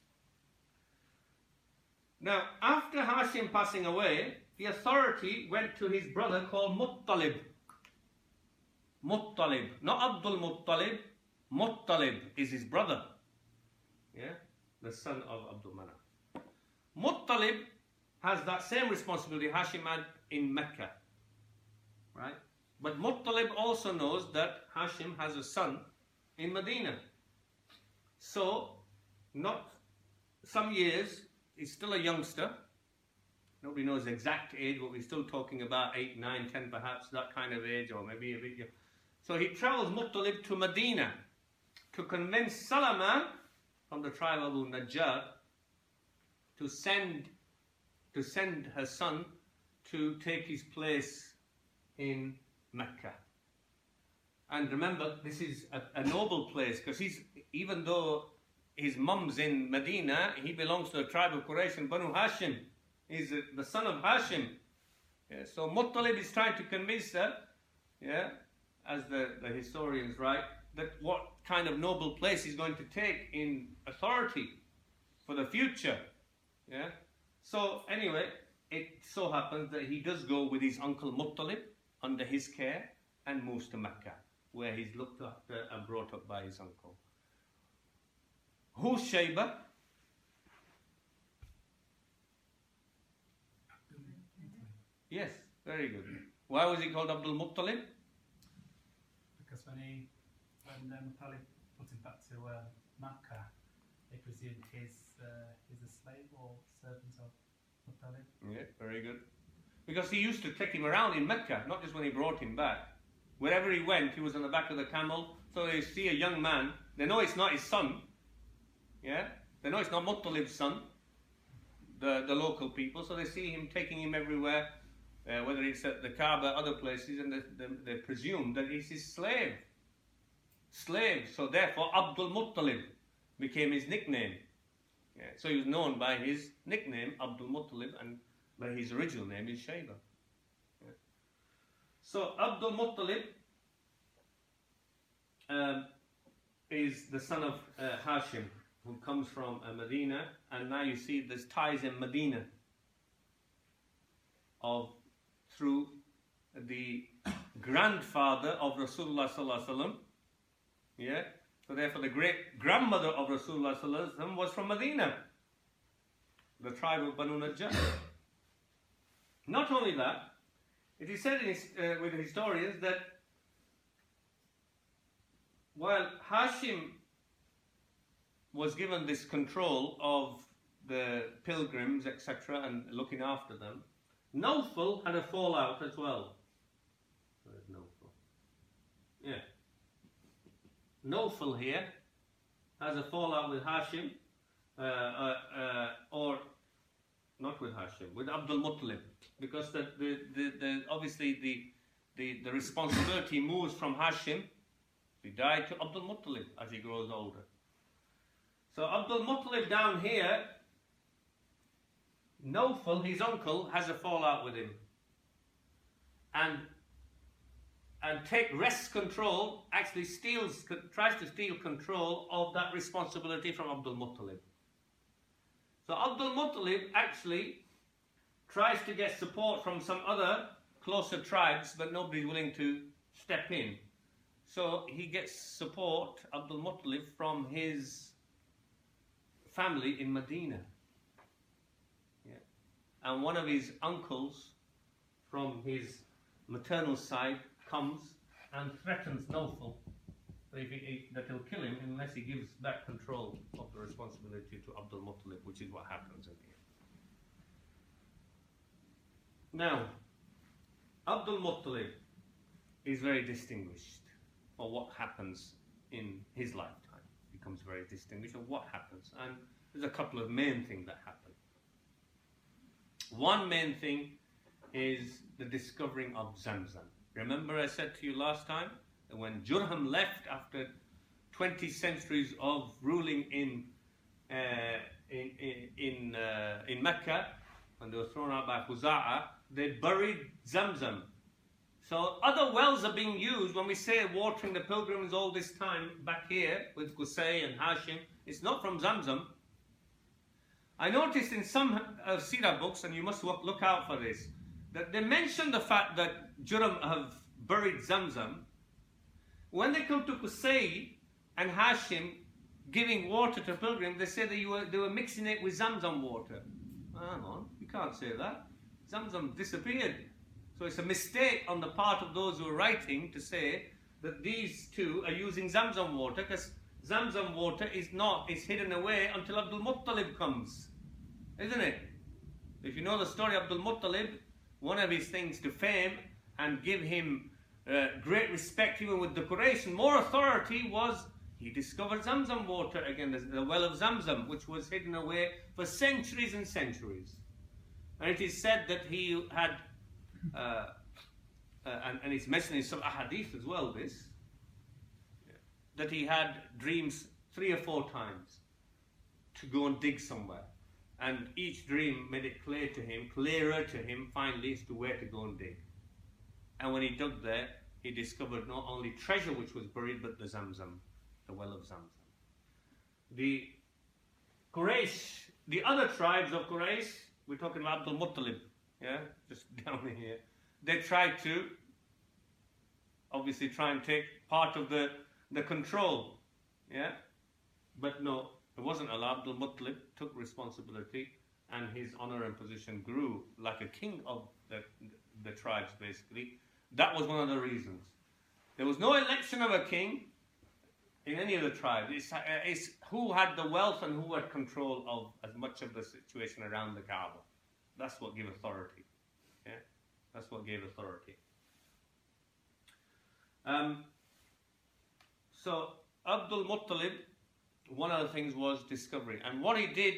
Now, after Hashim passing away, the authority went to his brother called Muttalib. Muttalib, not Abdul Muttalib. Muttalib is his brother. Yeah, the son of Abdul Manaf. Muttalib has that same responsibility Hashim had in Mecca. Right? But Muttalib also knows that Hashim has a son in Medina. So, not some years, he's still a youngster. Nobody knows the exact age, but we're still talking about eight, nine, ten perhaps, that kind of age, or maybe a bit younger. So he travels Muttalib to Medina to convince Salama from the tribe of Abu Najjar to send, to send her son to take his place in Mecca. And remember, this is a, a noble place, because he's, even though his mum's in Medina, he belongs to the tribe of Quraysh and Banu Hashim. He's a, the son of Hashim. Yeah, so Muttalib is trying to convince her, yeah, as the, the historians write, that what kind of noble place he's going to take in authority for the future. Yeah. So anyway, it so happens that he does go with his uncle Muttalib under his care and moves to Mecca, where he's looked after and brought up by his uncle. Who's Shayba? Yes, very good. Why was he called Abdul Muttalib? Because when he, when um, Muttalib put him back to uh, Makkah, they presumed he's, uh, he's a slave or servant of Muttalib. Yeah, very good. Because he used to take him around in Mecca, not just when he brought him back. Wherever he went, he was on the back of the camel. So they see a young man, they know it's not his son. Yeah? They know it's not Muttalib's son, the, the local people. So they see him taking him everywhere, uh, whether it's at the Kaaba, other places, and they, they, they presume that he's his slave. Slave. So therefore, Abdul Muttalib became his nickname. Yeah? So he was known by his nickname, Abdul Muttalib, and by his original name is Shayba. Yeah? So Abdul Muttalib um, is the son of uh, Hashim, who comes from uh, Medina, and now you see there's ties in Medina of through the grandfather of Rasulullah sallallahu alaihi wasallam. Yeah, so therefore the great grandmother of Rasulullah sallallahu alaihi wasallam was from Medina, the tribe of Banu Najjar. Not only that, it is said in his, uh, with historians that while Hashim was given this control of the pilgrims, et cetera, and looking after them, Nawfal had a fallout as well. Where's Nawfal? Yeah. Nawfal here has a fallout with Hashim, uh, uh, uh, or not with Hashim, with Abdul Muttalib, because the, the, the, the, obviously the, the, the responsibility moves from Hashim, he died, to Abdul Muttalib as he grows older. So Abdul Muttalib down here, Nawfal, his uncle, has a fallout with him. And and take wrests control, actually steals, tries to steal control of that responsibility from Abdul Muttalib. So Abdul Muttalib actually tries to get support from some other closer tribes, but nobody's willing to step in. So he gets support, Abdul Muttalib, from his family in Medina. Yeah. And one of his uncles from his maternal side comes and threatens Nawfal that, if he, that he'll kill him unless he gives back control of the responsibility to Abdul Muttalib, which is what happens in the end. Now, Abdul Muttalib is very distinguished for what happens in his lifetime. He becomes very distinguished of what happens. And There's a couple of main things that happen. One main thing is the discovering of Zamzam. Remember I said to you last time that when Jurham left after twenty centuries of ruling in uh, in in in, uh, in Mecca, when they were thrown out by Khuza'a, they buried Zamzam. So other wells are being used. When we say watering the pilgrims all this time back here with Qusay and Hashim, it's not from Zamzam. I noticed in some uh, Sirah books, and you must look, look out for this, that they mention the fact that Jurham have buried Zamzam. When they come to Qusay and Hashim giving water to pilgrims, they say that you were, they were mixing it with Zamzam water. Hang on, you can't say that. Zamzam disappeared. So it's a mistake on the part of those who are writing to say that these two are using Zamzam water, because Zamzam water is not, it's hidden away until Abdul Muttalib comes. Isn't it? If you know the story of Abdul Muttalib, one of his things to fame and give him uh, great respect even with the Quraysh and more authority was he discovered Zamzam water again, the, the well of Zamzam, which was hidden away for centuries and centuries. And it is said that he had, uh, uh, and, and it's mentioned in some ahadith as well, this, that he had dreams three or four times to go and dig somewhere. And each dream made it clear to him, clearer to him finally as to where to go and dig. And when he dug there, he discovered not only treasure which was buried, but the Zamzam, the well of Zamzam. The Quraysh, the other tribes of Quraysh, we're talking about Abdul Muttalib, yeah, just down here. They tried to obviously try and take part of the, the control, yeah, but no, it wasn't allowed. Abdul Muttalib took responsibility and his honor and position grew like a king of the, the tribes, basically. That was one of the reasons. There was no election of a king in any of the tribes. It's, it's who had the wealth and who had control of as much of the situation around the Kaaba. That's what gave authority. Yeah? That's what gave authority. Um, so Abdul Muttalib, one of the things was discovery. And what he did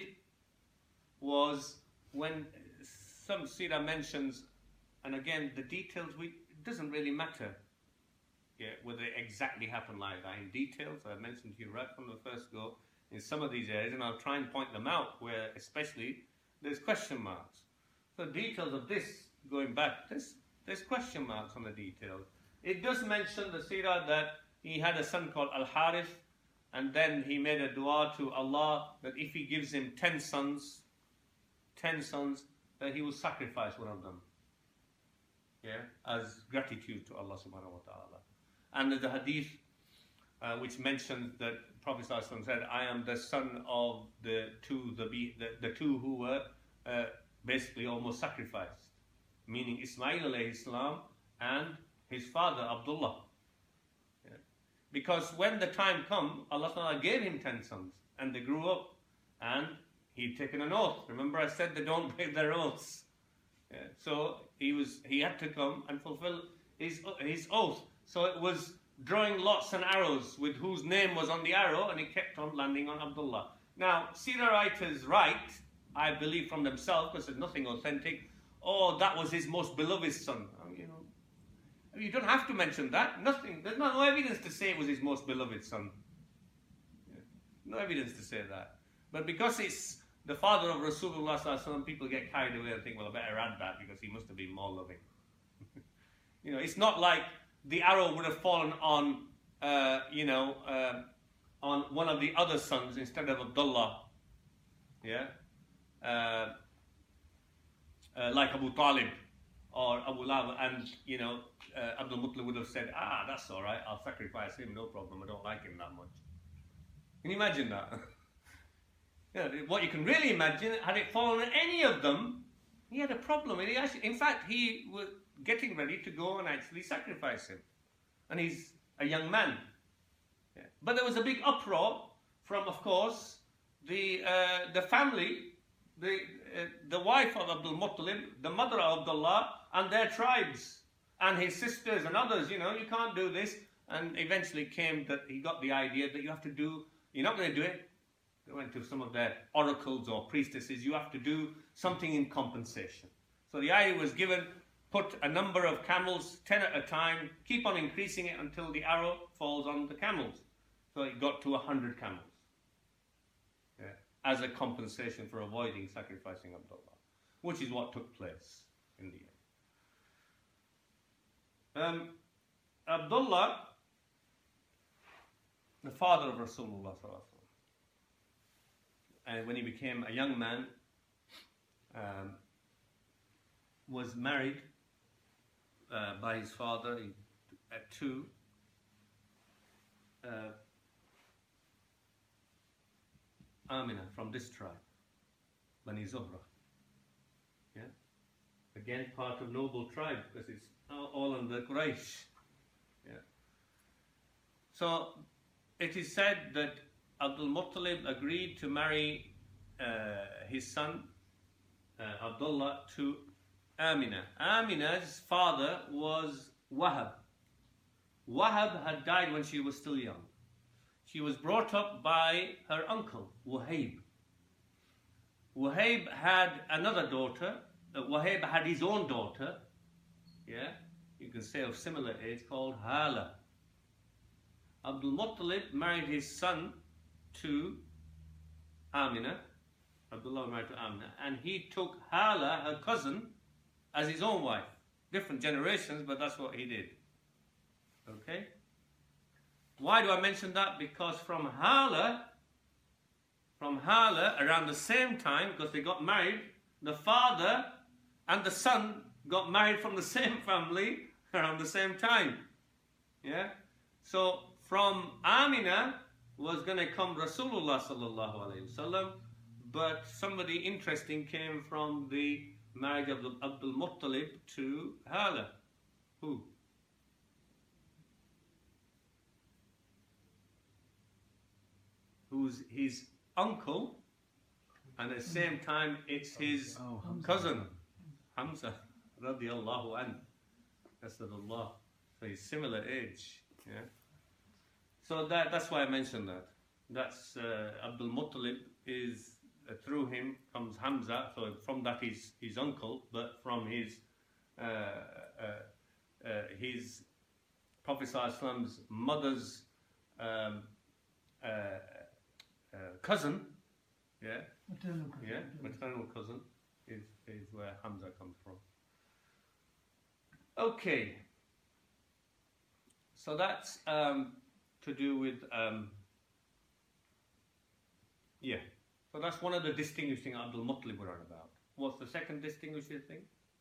was, when some Sirah mentions, and again the details, we, it doesn't really matter, yeah, whether it exactly happened like that. In details, I mentioned to you right from the first go, in some of these areas, and I'll try and point them out where especially there's question marks. So details of this, going back, there's, there's question marks on the details. It does mention the Sirah that he had a son called Al-Harith, and then he made a dua to Allah that if he gives him ten sons, ten sons, that he will sacrifice one of them. Yeah, as gratitude to Allah subhanahu wa ta'ala. And there's a hadith uh, which mentions that Prophet ﷺ said, I am the son of the two, the, the, the two who were uh, basically almost sacrificed. Meaning Ismail alayhi salam and his father Abdullah. Yeah. Because when the time come, Allah Ta'ala gave him ten sons and they grew up and he'd taken an oath. Remember I said they don't break their oaths. Yeah. So he was he had to come and fulfill his his oath. So it was drawing lots and arrows with whose name was on the arrow, and he kept on landing on Abdullah. Now, Sirah writers write, I believe from themselves, because there's nothing authentic, oh, that was his most beloved son. I mean, you know, you don't have to mention that. Nothing. There's no, no evidence to say it was his most beloved son. Yeah. No evidence to say that. But because it's the father of Rasulullah sallallahu alaihi wasallam, people get carried away and think, well, I better add that because he must have been more loving. You know, it's not like the arrow would have fallen on, uh, you know, uh, on one of the other sons instead of Abdullah. Yeah? Uh, uh, like Abu Talib or Abu Lahab, and, you know, uh, Abdul Muttalib would have said, ah, that's all right, I'll sacrifice him, no problem, I don't like him that much. Can you imagine that? You know, what you can really imagine, had it fallen on any of them, he had a problem. And he actually, in fact, he was getting ready to go and actually sacrifice him. And he's a young man. Yeah. But there was a big uproar from, of course, the uh, the family, the uh, the wife of Abdul Muttalib, the mother of Abdullah, and their tribes, and his sisters and others. You know, you can't do this. And eventually came that he got the idea that you have to do, you're not going to do it, they went to some of their oracles or priestesses, you have to do something in compensation. So the idea was given, put a number of camels, ten at a time, keep on increasing it until the arrow falls on the camels. So it got to a hundred camels. Yeah, as a compensation for avoiding sacrificing Abdullah, which is what took place in the end. Um, Abdullah, the father of Rasulullah sallallahu alaihi wasallam, and when he became a young man, um, was married uh, by his father at two uh, Amina from this tribe, Bani Zuhra. Yeah, again part of noble tribe because it's all under Quraysh. Yeah. So it is said that Abdul Muttalib agreed to marry uh, his son uh, Abdullah to Amina. Amina's father was Wahab. Wahab had died when she was still young. She was brought up by her uncle, Wahib. Wahib had another daughter. Uh, Wahib had his own daughter, yeah, you can say of similar age, called Hala. Abdul Muttalib married his son to Amina. Abdullah married to Amina, and he took Hala, her cousin, as his own wife. Different generations, but that's what he did. Okay? Why do I mention that? Because from Hala, from Hala, around the same time, because they got married, the father and the son got married from the same family around the same time. Yeah? So from Amina was going to come Rasulullah sallallahu alaihi wasallam, but somebody interesting came from the marriage of Abdul Muttalib to Hala. Who? Who's his uncle, and at the same time it's his Oh, Hamza. cousin, Hamza, radiallahu anhu. Asadullah. So he's similar age. Yeah. So that that's why I mentioned that. That's uh, Abdul Muttalib is uh, through him comes Hamza. So from that he's his uncle, but from his uh, uh, uh, his Prophet Sallallahu Alaihi Wasallam's mother's um, uh, uh, cousin, yeah, Maternal cousin. yeah, maternal cousin is is where Hamza comes from. Okay, so that's um, to do with um, yeah. So that's one of the distinguishing Abdul Muttalib we're on about. What's the second distinguishing thing?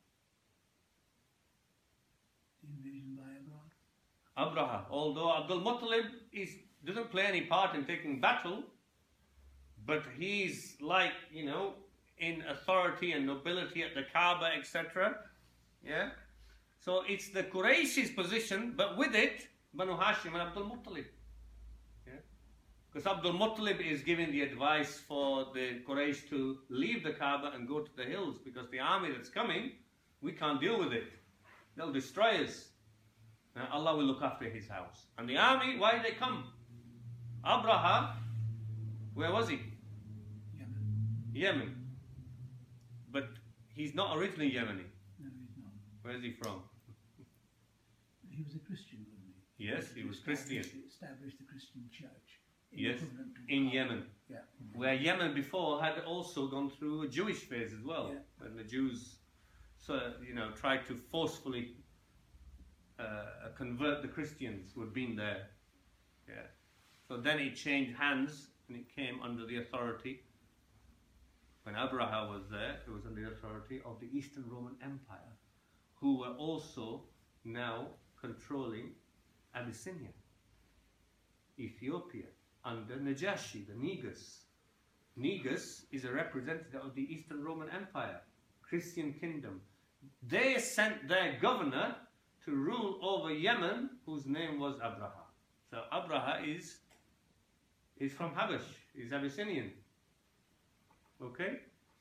The invasion by Abraham. Abraha. Although Abdul Muttalib is doesn't play any part in taking battle, but he's like, you know, in authority and nobility at the Kaaba, et cetera. Yeah. So it's the Quraysh's position, but with it, Banu Hashim and Abdul Muttalib. Yeah. Because Abdul Muttalib is giving the advice for the Quraysh to leave the Kaaba and go to the hills, because the army that's coming, we can't deal with it. They'll destroy us. And Allah will look after his house. And the army, why did they come? Abraha, where was he? Yemen. Yemen. But he's not originally Yemeni. No, he's not. Where is he from? He was a Christian, wasn't he? Yes, he was Christian. Established- Established the Christian church. Yes, equivalent to in Kaaba. Yemen. Yeah. Where Yemen before had also gone through a Jewish phase as well. Yeah. And the Jews, so, you know, tried to forcefully uh, convert the Christians who had been there. Yeah. So then it changed hands and it came under the authority. When Abraha was there, it was under the authority of the Eastern Roman Empire, who were also now controlling Abyssinia, Ethiopia, under Najashi, the Negus. Negus is a representative of the Eastern Roman Empire, Christian kingdom. They sent their governor to rule over Yemen, whose name was Abraha. So Abraha is, is from Habash, is Abyssinian. Okay?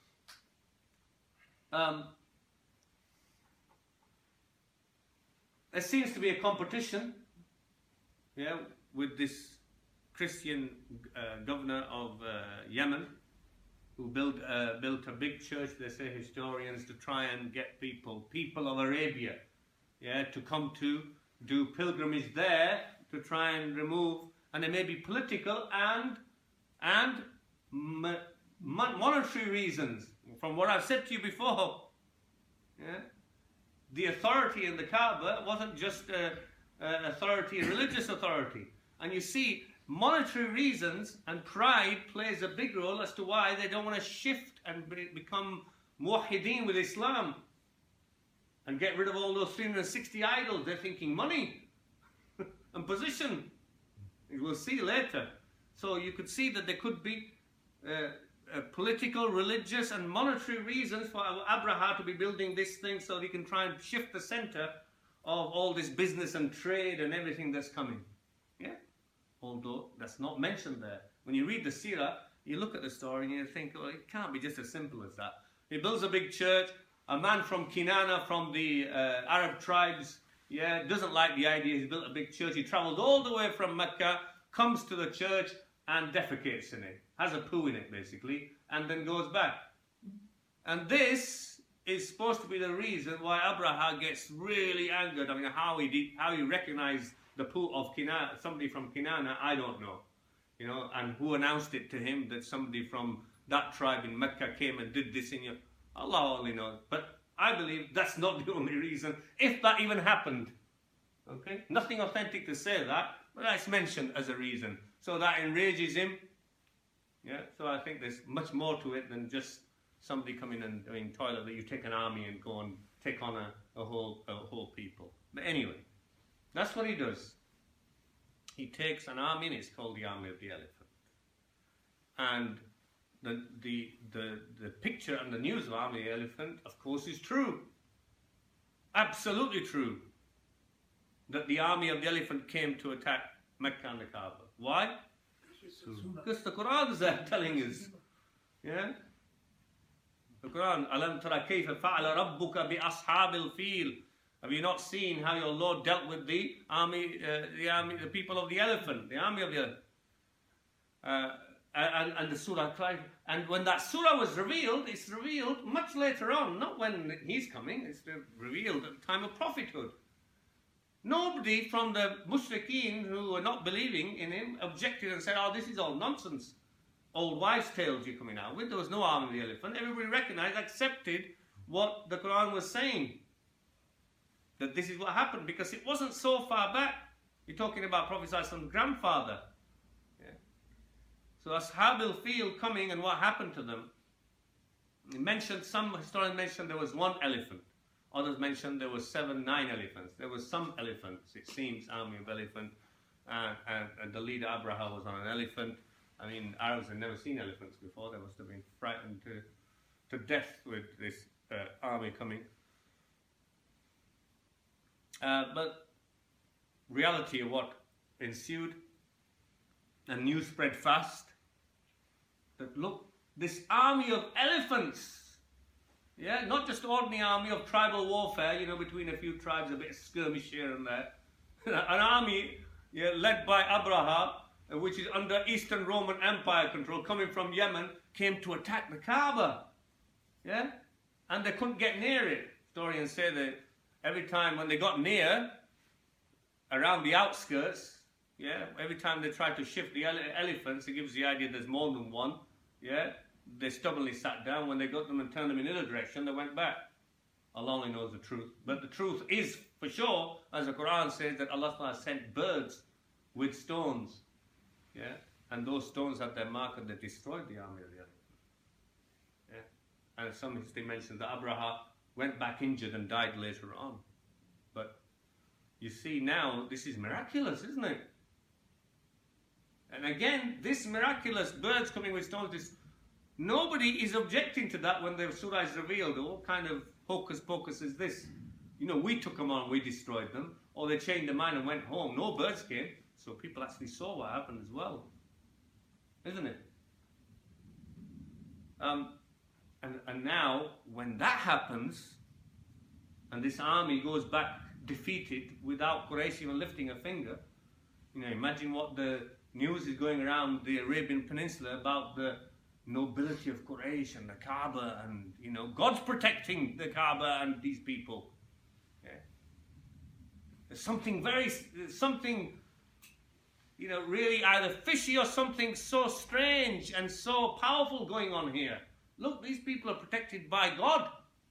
Um, there seems to be a competition, yeah, with this Christian uh, governor of uh, Yemen, who built uh, built a big church, they say historians, to try and get people, people of Arabia, yeah, to come to do pilgrimage there to try and remove, and it may be political and and m- monetary reasons. From what I've said to you before, yeah, the authority in the Kaaba wasn't just a, a authority, a religious authority, and you see, monetary reasons and pride plays a big role as to why they don't want to shift and be, become muwahideen with Islam and get rid of all those three hundred sixty idols. They're thinking money and position. We'll see later. So you could see that there could be uh, uh, political, religious and monetary reasons for Abraha to be building this thing so that he can try and shift the center of all this business and trade and everything that's coming. Yeah? Although that's not mentioned there. When you read the seerah, you look at the story and you think, well, it can't be just as simple as that. He builds a big church. A man from Kinana, from the uh, Arab tribes, yeah, doesn't like the idea. He's built a big church. He travels all the way from Mecca, comes to the church and defecates in it. Has a poo in it, basically, and then goes back. And this is supposed to be the reason why Abraha gets really angered. I mean, how he did, how he recognized the poo of Kinana, somebody from Kinana, I don't know. You know, and who announced it to him that somebody from that tribe in Mecca came and did this in your... Allah only knows. But I believe that's not the only reason, if that even happened. Okay? Nothing authentic to say that, but that's mentioned as a reason. So that enrages him. Yeah? So I think there's much more to it than just somebody coming and doing toilet, that you take an army and go and take on a, a whole a whole people. But anyway, that's what he does. He takes an army, and it's called the Army of the Elephant. And the the the, the picture and the news of Army of the Elephant, of course, is true. Absolutely true. That the Army of the Elephant came to attack Mecca and the Kaaba. Why? Because the Quran is there telling us. Yeah? The Quran, Alam tara kayfa fa'ala rabbuka bi ashabil fil. Have you not seen how your Lord dealt with the army, uh, the army, the people of the elephant, the army of the elephant? Uh, and, and the surah cried. And when that surah was revealed, it's revealed much later on, not when he's coming, it's revealed at the time of prophethood. Nobody from the mushrikeen who were not believing in him objected and said, oh, this is all nonsense. Old wives' tales you're coming out with. There was no army of the elephant. Everybody recognized, accepted what the Quran was saying. That this is what happened, because it wasn't so far back. You're talking about Prophet Prophet's grandfather. Yeah. So Ashab al-Fil coming and what happened to them. He mentioned, some historians mentioned there was one elephant. Others mentioned there was seven, nine elephants. There was some elephants, it seems, army of elephant. Uh, and, and the leader Abraha was on an elephant. I mean, Arabs had never seen elephants before. They must have been frightened to, to death with this uh, army coming. Uh, but reality of what ensued, and news spread fast, that look, this army of elephants, yeah, not just ordinary army of tribal warfare, you know, between a few tribes, a bit of skirmish here and there, an army, yeah, led by Abraha, which is under Eastern Roman Empire control, coming from Yemen, came to attack the Kaaba, yeah, and they couldn't get near it. Historians say that every time when they got near, around the outskirts, yeah, every time they tried to shift the ele elephants, it gives the idea there's more than one, yeah, they stubbornly sat down. When they got them and turned them in the other direction, they went back. Allah only knows the truth. But the truth is, for sure, as the Quran says, that Allah sent birds with stones, yeah, and those stones had their mark and they destroyed the army of the elephant. Yeah, and some history mentions that Abraha went back injured and died later on. But you see now, this is miraculous, isn't it? And again, this miraculous birds coming with stones, this, nobody is objecting to that when the surah is revealed. What kind of hocus pocus is this? You know, we took them on, we destroyed them. Or they changed their mind and went home. No birds came. So people actually saw what happened as well. Isn't it? Um, and, and now, when that happens, and this army goes back defeated without Quraysh even lifting a finger, you know, imagine what the news is going around the Arabian Peninsula about the nobility of Quraysh and the Kaaba, and you know God's protecting the Kaaba and these people. Yeah. There's something very, something, you know, really either fishy or something so strange and so powerful going on here. Look, these people are protected by God.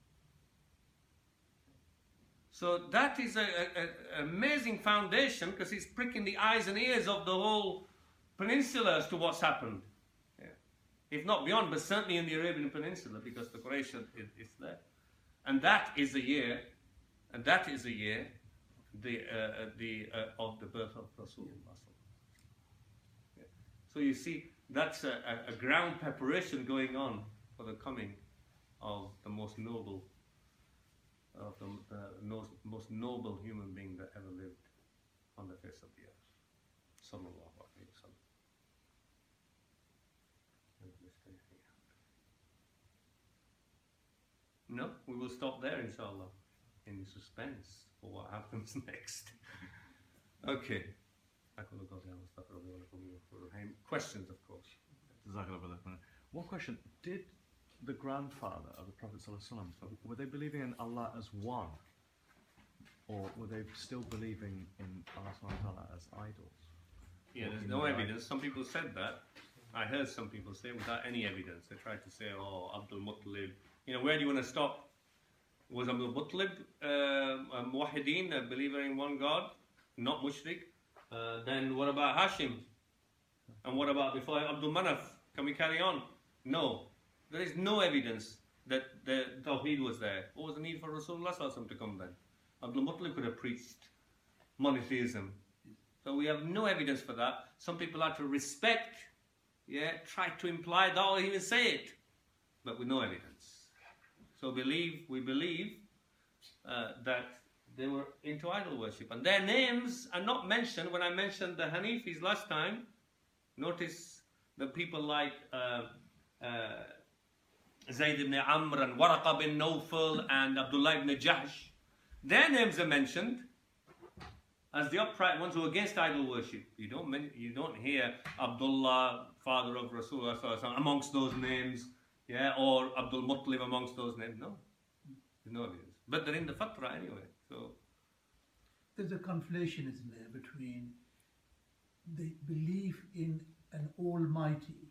So that is an amazing foundation, because it's pricking the eyes and ears of the whole peninsula as to what's happened. Yeah. If not beyond, but certainly in the Arabian Peninsula, because the Quraysh is, is there. And that is the year, and that is the year the, uh, the, uh, of the birth of Rasulullah. Yeah. So you see, that's a, a ground preparation going on for the coming of the most noble of the, the most, most noble human being that ever lived on the face of the earth. Sallallahu alayhi wa sallam. No, we will stop there, inshallah, in suspense for what happens next. Okay. Questions, of course. One question: did the grandfather of the Prophet ﷺ, were they believing in Allah as one, or were they still believing in Allah subhanahu wa ta'ala as idols? Yeah, there's no evidence. Some people said that. I heard some people say without any evidence. They tried to say, oh, Abdul Muttalib. You know, where do you want to stop? Was Abdul Muttalib uh, a muwahideen, a believer in one God, not mushrik? Uh, then what about Hashim? And what about before Abdul Manaf? Can we carry on? No. There is no evidence that the Tawheed was there. What was the need for Rasulullah to come then? Abdul Muttalib could have preached monotheism. So we have no evidence for that. Some people are to respect, yeah, try to imply that or even say it, but with no evidence. So believe, we believe uh, that they were into idol worship. And their names are not mentioned. When I mentioned the Hanifis last time, notice the people like uh, uh, Zayd ibn Amr and Waraqa bin Nawfal and Abdullah ibn Jahsh. Their names are mentioned as the upright ones who are against idol worship. You don't, you don't hear Abdullah, father of Rasulullah, amongst those names, yeah, or Abdul Muttalib amongst those names. No, there's no evidence. But they're in the Fatra anyway. So there's a conflation, isn't there, between the belief in an Almighty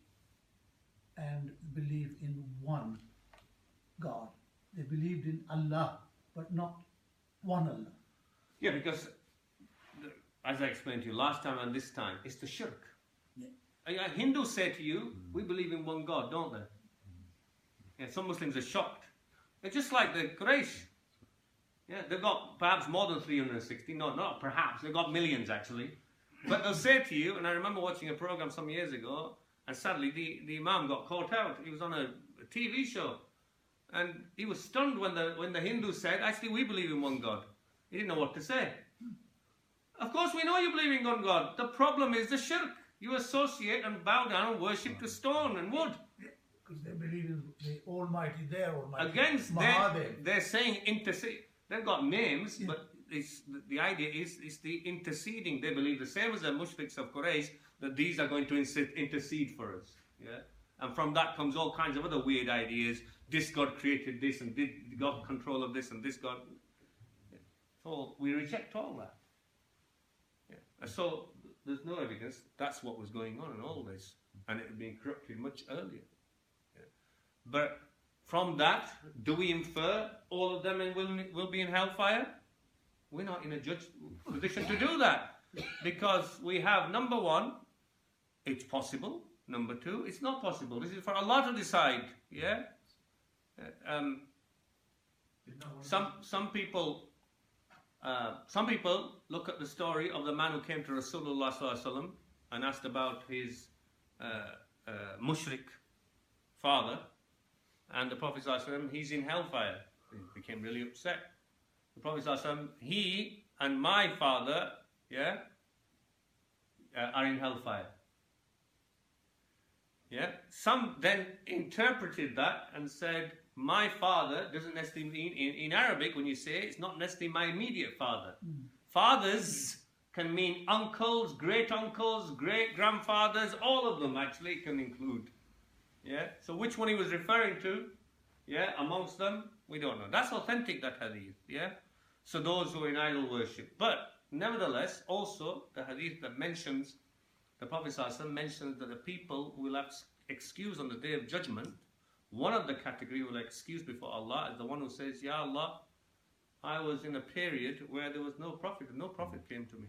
and believe in one God. They believed in Allah, but not one Allah. Yeah, because the, as I explained to you last time and this time, it's the shirk. Yeah. Hindus say to you, we believe in one God, don't they? Yeah, some Muslims are shocked. They're just like the Quraysh. Yeah, they've got perhaps more than three hundred sixty. No, not perhaps. They've got millions actually. But they'll say to you, and I remember watching a program some years ago, and sadly the, the Imam got caught out. He was on a, a T V show. And he was stunned when the, when the Hindus said, actually we believe in one God. He didn't know what to say. Of course we know you believe in one God. The problem is the shirk. You associate and bow down and worship to stone and wood. Because they believe in the Almighty, their Almighty. Against they're, they're saying intercede. They've got names, yeah. But it's, the, the idea is, is the interceding. They believe the same as the mushriks of Quraysh, that these are going to intercede for us. Yeah? And from that comes all kinds of other weird ideas. This God created this, and did got control of this, and this God. Yeah. So we reject all that. Yeah. And so there's no evidence that's what was going on in all this, and it had been corrupted much earlier. Yeah. But from that, do we infer all of them will will be in hellfire? We're not in a judge position to do that, because we have, number one, it's possible. Number two, it's not possible. This is for Allah to decide. Yeah. Um, some some people uh, some people look at the story of the man who came to Rasulullah sallallahu alaihi wasallam and asked about his uh, uh, mushrik father, and the Prophet sallallahu alaihi wasallam, he's in hellfire. He became really upset. The Prophet sallallahu alaihi wasallam, he and my father, yeah, uh, are in hellfire. Yeah. Some then interpreted that and said, my father doesn't necessarily mean, in, in Arabic, when you say it, it's not necessarily my immediate father. Mm. Fathers can mean uncles, great uncles, great grandfathers, all of them actually can include. Yeah. So which one he was referring to? Yeah, amongst them, we don't know. That's authentic, that hadith. Yeah. So those who are in idol worship, but nevertheless, also the hadith that mentions the Prophet ﷺ mentions that the people who will have excuse on the Day of Judgment, one of the category who will excuse before Allah is the one who says, Ya Allah, I was in a period where there was no prophet, and no prophet came to me.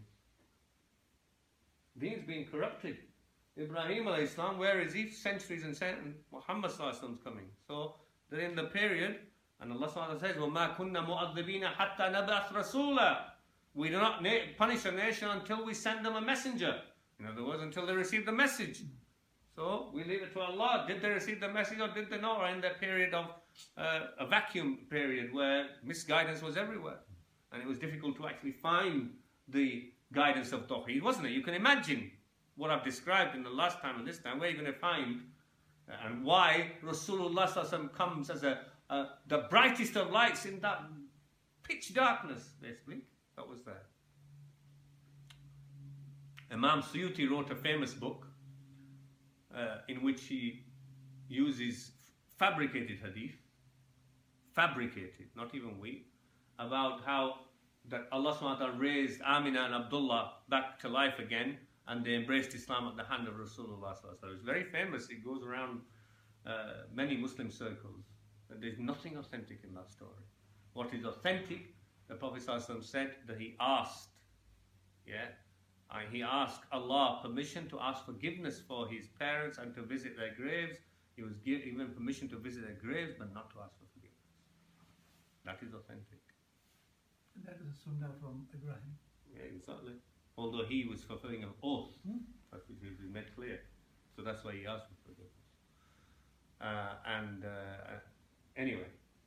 Deen's being corrupted. Ibrahim alayhi salam, where is he? Centuries and centuries. Muhammad sallallahu alaihi wasallam is coming. So they're in the period, and Allah subhanahu wa ta'ala says, وَمَا كُنَّا مُؤَذِّبِينَ حَتَّى نَبْعَثَ رَسُولًا. We do not na- punish a nation until we send them a messenger. In other words, until they receive the message. So we leave it to Allah. Did they receive the message or did they not? Or in that period of uh, a vacuum period where misguidance was everywhere, and it was difficult to actually find the guidance of Tawheed, wasn't it? You can imagine what I've described in the last time and this time, where you're going to find uh, and why Rasulullah sallallahu alaihi wasallam comes as a, uh, the brightest of lights in that pitch darkness, basically, that was there. Imam Suyuti wrote a famous book uh, in which he uses fabricated hadith, fabricated, not even we, about how that Allah subhanahu wa ta'ala raised Amina and Abdullah back to life again, and they embraced Islam at the hand of Rasulullah sallallahu alaihi wasallam. It's very famous. It goes around uh, many Muslim circles. There's nothing authentic in that story. What is authentic, the Prophet sallallahu alaihi wasallam said that he asked, yeah, and he asked Allah permission to ask forgiveness for his parents and to visit their graves. He was given permission to visit their graves, but not to ask for forgiveness. That is authentic. And that is a sunnah from Ibrahim. Yeah, exactly. Although he was fulfilling an oath, Hmm? that was made clear. So that's why he asked for forgiveness. Uh, and uh, anyway,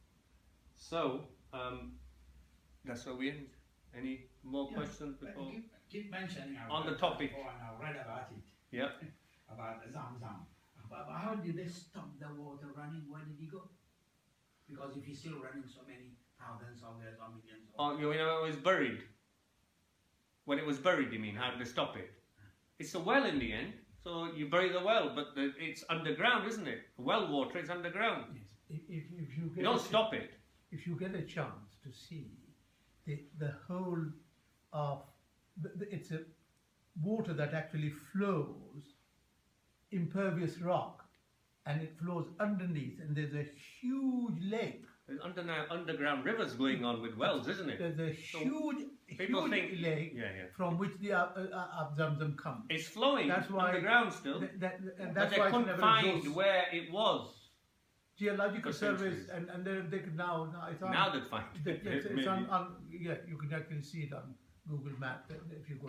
so um, that's where we end. Any more Yeah, questions but before? Keep, keep mentioning our On the topic. before, and I read about it, Yeah. about Zamzam. But, but how did they stop the water running? Where did he go? Because if he's still running so many thousands of years or millions of Oh, you know, it was buried. When it was buried, you mean? How did they stop it? It's a well in the end, so you bury the well, but the, it's underground, isn't it? Well water is underground. Yes. If, if, if you get You don't a, stop it. If you get a chance to see the the whole of the, the, it's a water that actually flows, impervious rock, and it flows underneath, and there's a huge lake. There's under, underground rivers going on with wells, isn't it? There's a So huge, people huge think- lake Yeah, yeah. from which the Ab uh, Ab Zamzam comes. It's flowing That's why- underground still, That, that, and but that's they why it's couldn't never find exhausted. where it was. Geological for surveys, centuries. and, and they, they could now, now it's on, Now they'd find the- it. it's, it's maybe. on, on, yeah, you can actually see it on Google Map uh, if you go.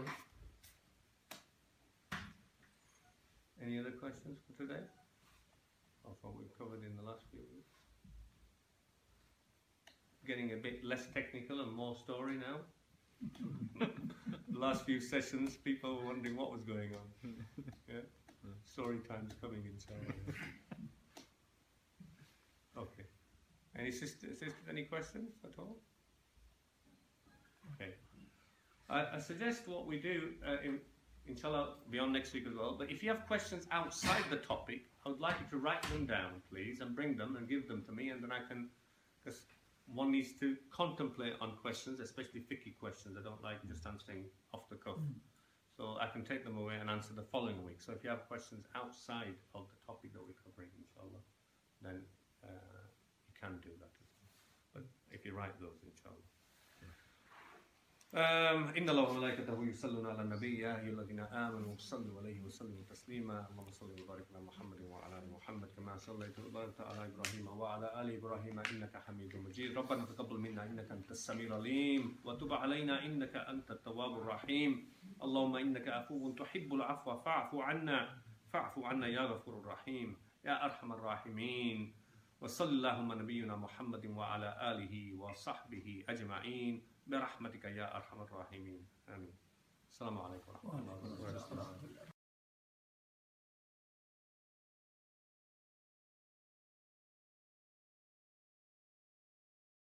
Any other questions for today? Of what we've covered in the last few weeks? Getting a bit less technical and more story now. The last few sessions, people were wondering what was going on. Yeah? Story time's coming inside. Okay. Any sisters, sisters, any questions at all? Okay. I, I suggest what we do, uh, in, inshallah, beyond next week as well, but if you have questions outside the topic, I would like you to write them down, please, and bring them and give them to me, and then I can, because one needs to contemplate on questions, especially fiqh questions. I don't like just answering off the cuff. So I can take them away and answer the following week. So if you have questions outside of the topic that we're covering, inshallah, then uh, you can do that as well. But if you write those, inshallah. Um, إن الله وملائكته يصلون على النبي يا أيها الذين آمنوا صلوا عليه وسلموا تسليما اللهم صل وبارك على محمد وعلى آل محمد كما صليت وباركت على إبراهيم وعلى آل إبراهيم إنك حميد مجيد ربنا تقبل منا إنك أنت السميع العليم وتب علينا إنك أنت التواب الرحيم اللهم إنك عفو تحب العفو فاعف عنا فاعف عنا يا غفور الرحيم يا أرحم الراحمين وصلى اللهم نبينا محمد وعلى آله وصحبه أجمعين برحمتك يا أرحم الراحمين آمين السلام عليكم ورحمة الله وبركاته